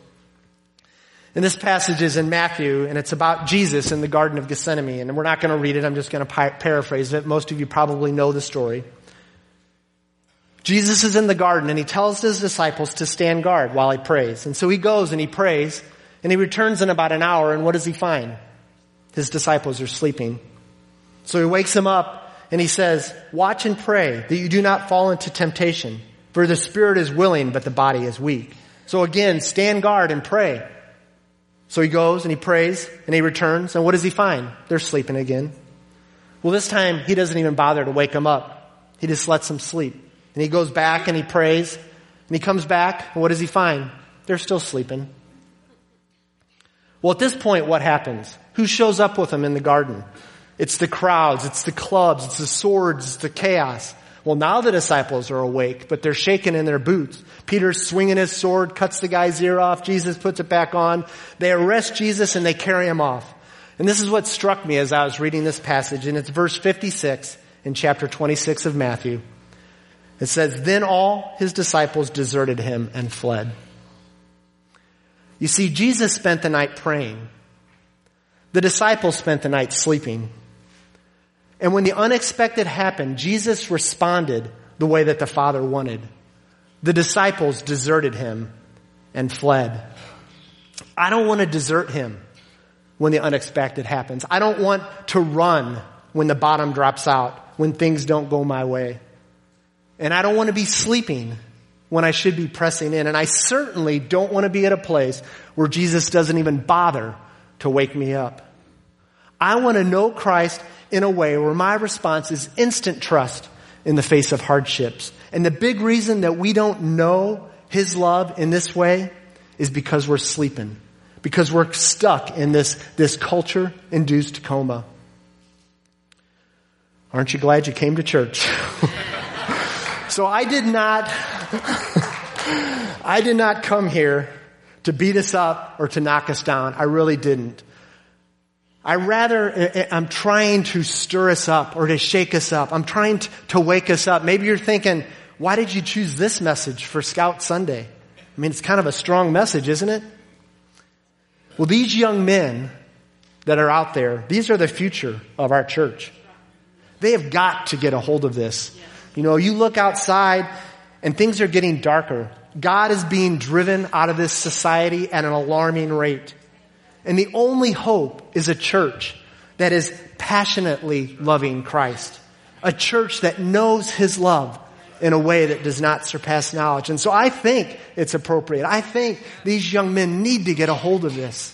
and this passage is in Matthew, and it's about Jesus in the Garden of Gethsemane. And we're not going to read it. I'm just going to pi- paraphrase it. Most of you probably know the story. Jesus is in the garden and He tells His disciples to stand guard while He prays. And so He goes and He prays and He returns in about an hour, and what does He find? His disciples are sleeping. So He wakes them up and He says, "Watch and pray that you do not fall into temptation, for the spirit is willing but the body is weak." So again, stand guard and pray. So He goes and He prays and He returns, and what does He find? They're sleeping again. Well, this time he doesn't even bother to wake them up. He just lets them sleep. And he goes back and he prays. And he comes back, and what does he find? They're still sleeping. Well, at this point, what happens? Who shows up with him in the garden? It's the crowds, it's the clubs, it's the swords, it's the chaos. Well, now the disciples are awake, but they're shaking in their boots. Peter's swinging his sword, cuts the guy's ear off. Jesus puts it back on. They arrest Jesus and they carry him off. And this is what struck me as I was reading this passage, and it's verse fifty-six in chapter twenty-six of Matthew. It says, "Then all his disciples deserted him and fled." You see, Jesus spent the night praying. The disciples spent the night sleeping. And when the unexpected happened, Jesus responded the way that the Father wanted. The disciples deserted him and fled. I don't want to desert him when the unexpected happens. I don't want to run when the bottom drops out, when things don't go my way. And I don't want to be sleeping when I should be pressing in. And I certainly don't want to be at a place where Jesus doesn't even bother to wake me up. I want to know Christ in a way where my response is instant trust in the face of hardships. And the big reason that we don't know his love in this way is because we're sleeping. Because we're stuck in this, this culture-induced coma. Aren't you glad you came to church? So I did not, I did not come here to beat us up or to knock us down. I really didn't. I rather, I'm trying to stir us up or to shake us up. I'm trying to, to wake us up. Maybe you're thinking, why did you choose this message for Scout Sunday? I mean, it's kind of a strong message, isn't it? Well, these young men that are out there, these are the future of our church. They have got to get a hold of this. You know, you look outside and things are getting darker. God is being driven out of this society at an alarming rate. And the only hope is a church that is passionately loving Christ. A church that knows his love in a way that does not surpass knowledge. And so I think it's appropriate. I think these young men need to get a hold of this.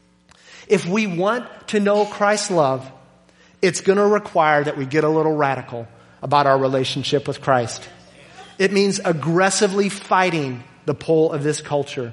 If we want to know Christ's love, it's going to require that we get a little radical about our relationship with Christ. It means aggressively fighting the pull of this culture.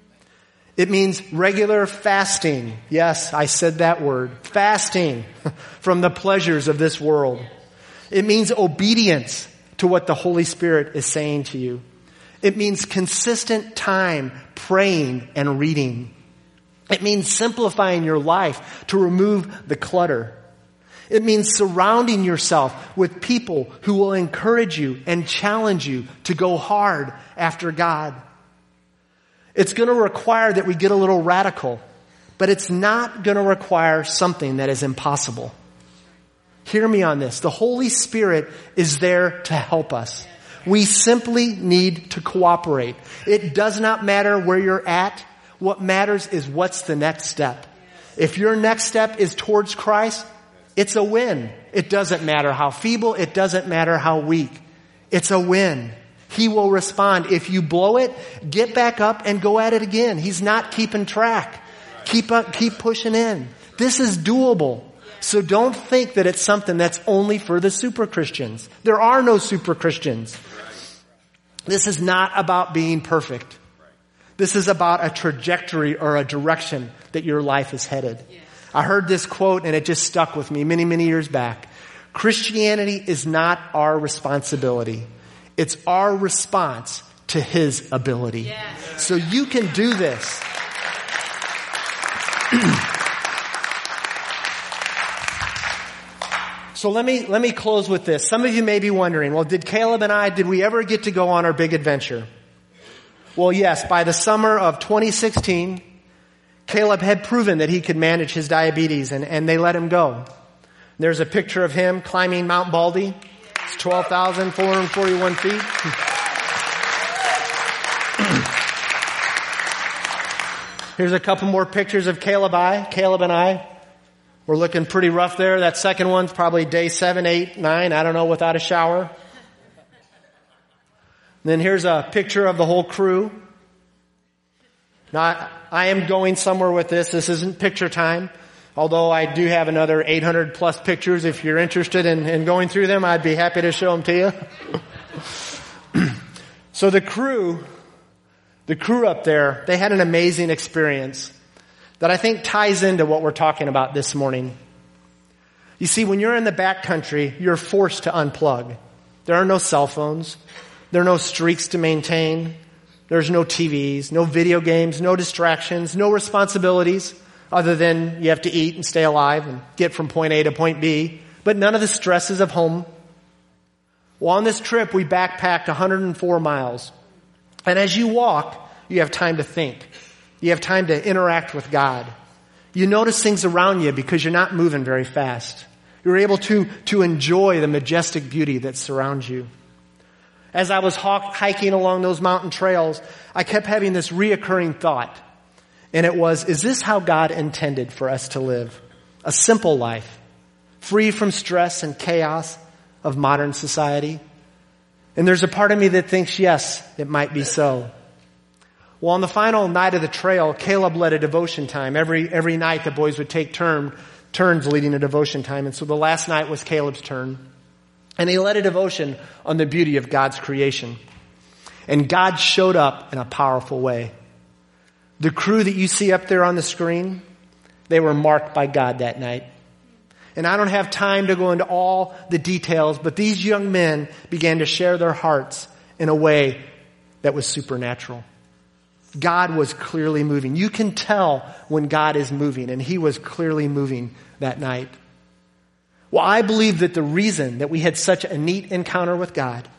It means regular fasting. Yes, I said that word. Fasting from the pleasures of this world. It means obedience to what the Holy Spirit is saying to you. It means consistent time praying and reading. It means simplifying your life to remove the clutter. It means surrounding yourself with people who will encourage you and challenge you to go hard after God. It's going to require that we get a little radical, but it's not going to require something that is impossible. Hear me on this. The Holy Spirit is there to help us. We simply need to cooperate. It does not matter where you're at. What matters is what's the next step. If your next step is towards Christ, it's a win. It doesn't matter how feeble. It doesn't matter how weak. It's a win. He will respond. If you blow it, get back up and go at it again. He's not keeping track. Keep up, keep pushing in. This is doable. So don't think that it's something that's only for the super Christians. There are no super Christians. This is not about being perfect. This is about a trajectory or a direction that your life is headed. I heard this quote and it just stuck with me many, many years back. Christianity is not our responsibility. It's our response to his ability. Yes. So you can do this. So let me, let me close with this. Some of you may be wondering, well, did Caleb and I, did we ever get to go on our big adventure? Well, yes, by the summer of twenty sixteen, Caleb had proven that he could manage his diabetes and, and they let him go. There's a picture of him climbing Mount Baldy. It's twelve thousand four hundred forty-one feet. Here's a couple more pictures of Caleb I, Caleb and I. We're looking pretty rough there. That second one's probably day seven, eight, nine, I don't know, without a shower. And then here's a picture of the whole crew. Now, I, I am going somewhere with this. This isn't picture time. Although I do have another eight hundred plus pictures. If you're interested in, in going through them, I'd be happy to show them to you. So the crew, the crew up there, they had an amazing experience that I think ties into what we're talking about this morning. You see, when you're in the backcountry, you're forced to unplug. There are no cell phones. There are no streaks to maintain. There's no T Vs, no video games, no distractions, no responsibilities other than you have to eat and stay alive and get from point A to point B, but none of the stresses of home. Well, on this trip, we backpacked one hundred four miles. And as you walk, you have time to think. You have time to interact with God. You notice things around you because you're not moving very fast. You're able to, to enjoy the majestic beauty that surrounds you. As I was hiking along those mountain trails, I kept having this reoccurring thought. And it was, is this how God intended for us to live? A simple life, free from stress and chaos of modern society? And there's a part of me that thinks, yes, it might be so. Well, on the final night of the trail, Caleb led a devotion time. Every, every night the boys would take turn, turns leading a devotion time. And so the last night was Caleb's turn. And he led a devotion on the beauty of God's creation. And God showed up in a powerful way. The crew that you see up there on the screen, they were marked by God that night. And I don't have time to go into all the details, but these young men began to share their hearts in a way that was supernatural. God was clearly moving. You can tell when God is moving, and he was clearly moving that night. Well, I believe that the reason that we had such a neat encounter with God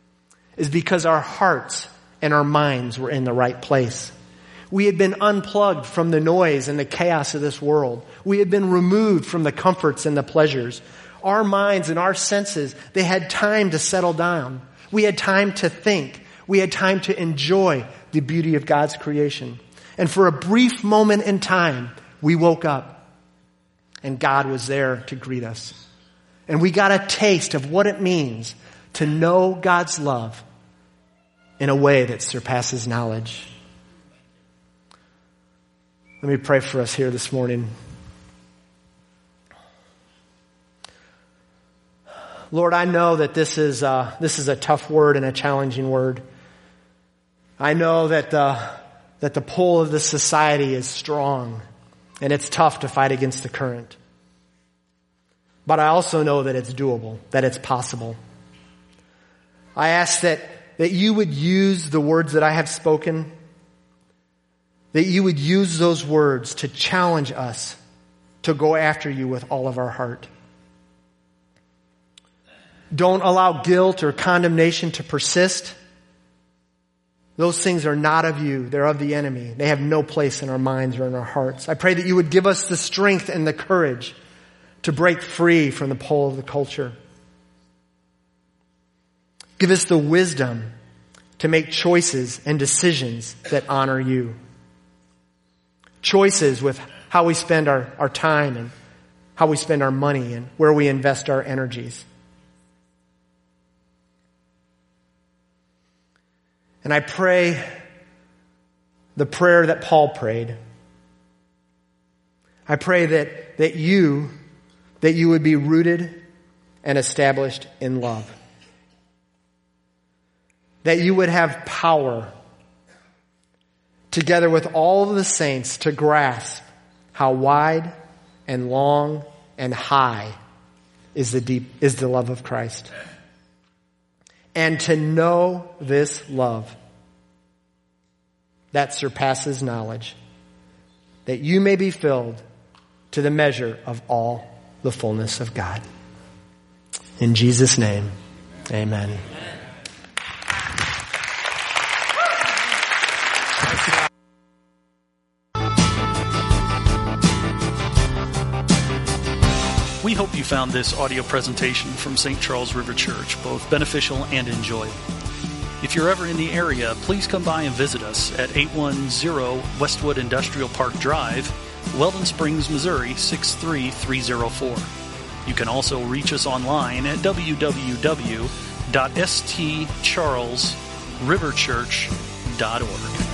is because our hearts and our minds were in the right place. We had been unplugged from the noise and the chaos of this world. We had been removed from the comforts and the pleasures. Our minds and our senses, they had time to settle down. We had time to think. We had time to enjoy the beauty of God's creation. And for a brief moment in time, we woke up and God was there to greet us. And we got a taste of what it means to know God's love in a way that surpasses knowledge. Let me pray for us here this morning. Lord, I know that this is uh, this is a tough word and a challenging word. I know that the that the pull of this society is strong, and it's tough to fight against the current. But I also know that it's doable, that it's possible. I ask that that you would use the words that I have spoken, that you would use those words to challenge us to go after you with all of our heart. Don't allow guilt or condemnation to persist. Those things are not of you. They're of the enemy. They have no place in our minds or in our hearts. I pray that you would give us the strength and the courage to break free from the pull of the culture. Give us the wisdom to make choices and decisions that honor you. Choices with how we spend our, our time and how we spend our money and where we invest our energies. And I pray the prayer that Paul prayed. I pray that, that you, that you would be rooted and established in love. That you would have power together with all of the saints to grasp how wide and long and high is the deep, is the love of Christ. And to know this love that surpasses knowledge, that you may be filled to the measure of all the fullness of God. In Jesus' name, amen. We hope you found this audio presentation from Saint Charles River Church both beneficial and enjoyable. If you're ever in the area, please come by and visit us at eight one zero Westwood Industrial Park Drive, Weldon Springs, Missouri six three three zero four. You can also reach us online at w w w dot s t charles river church dot org.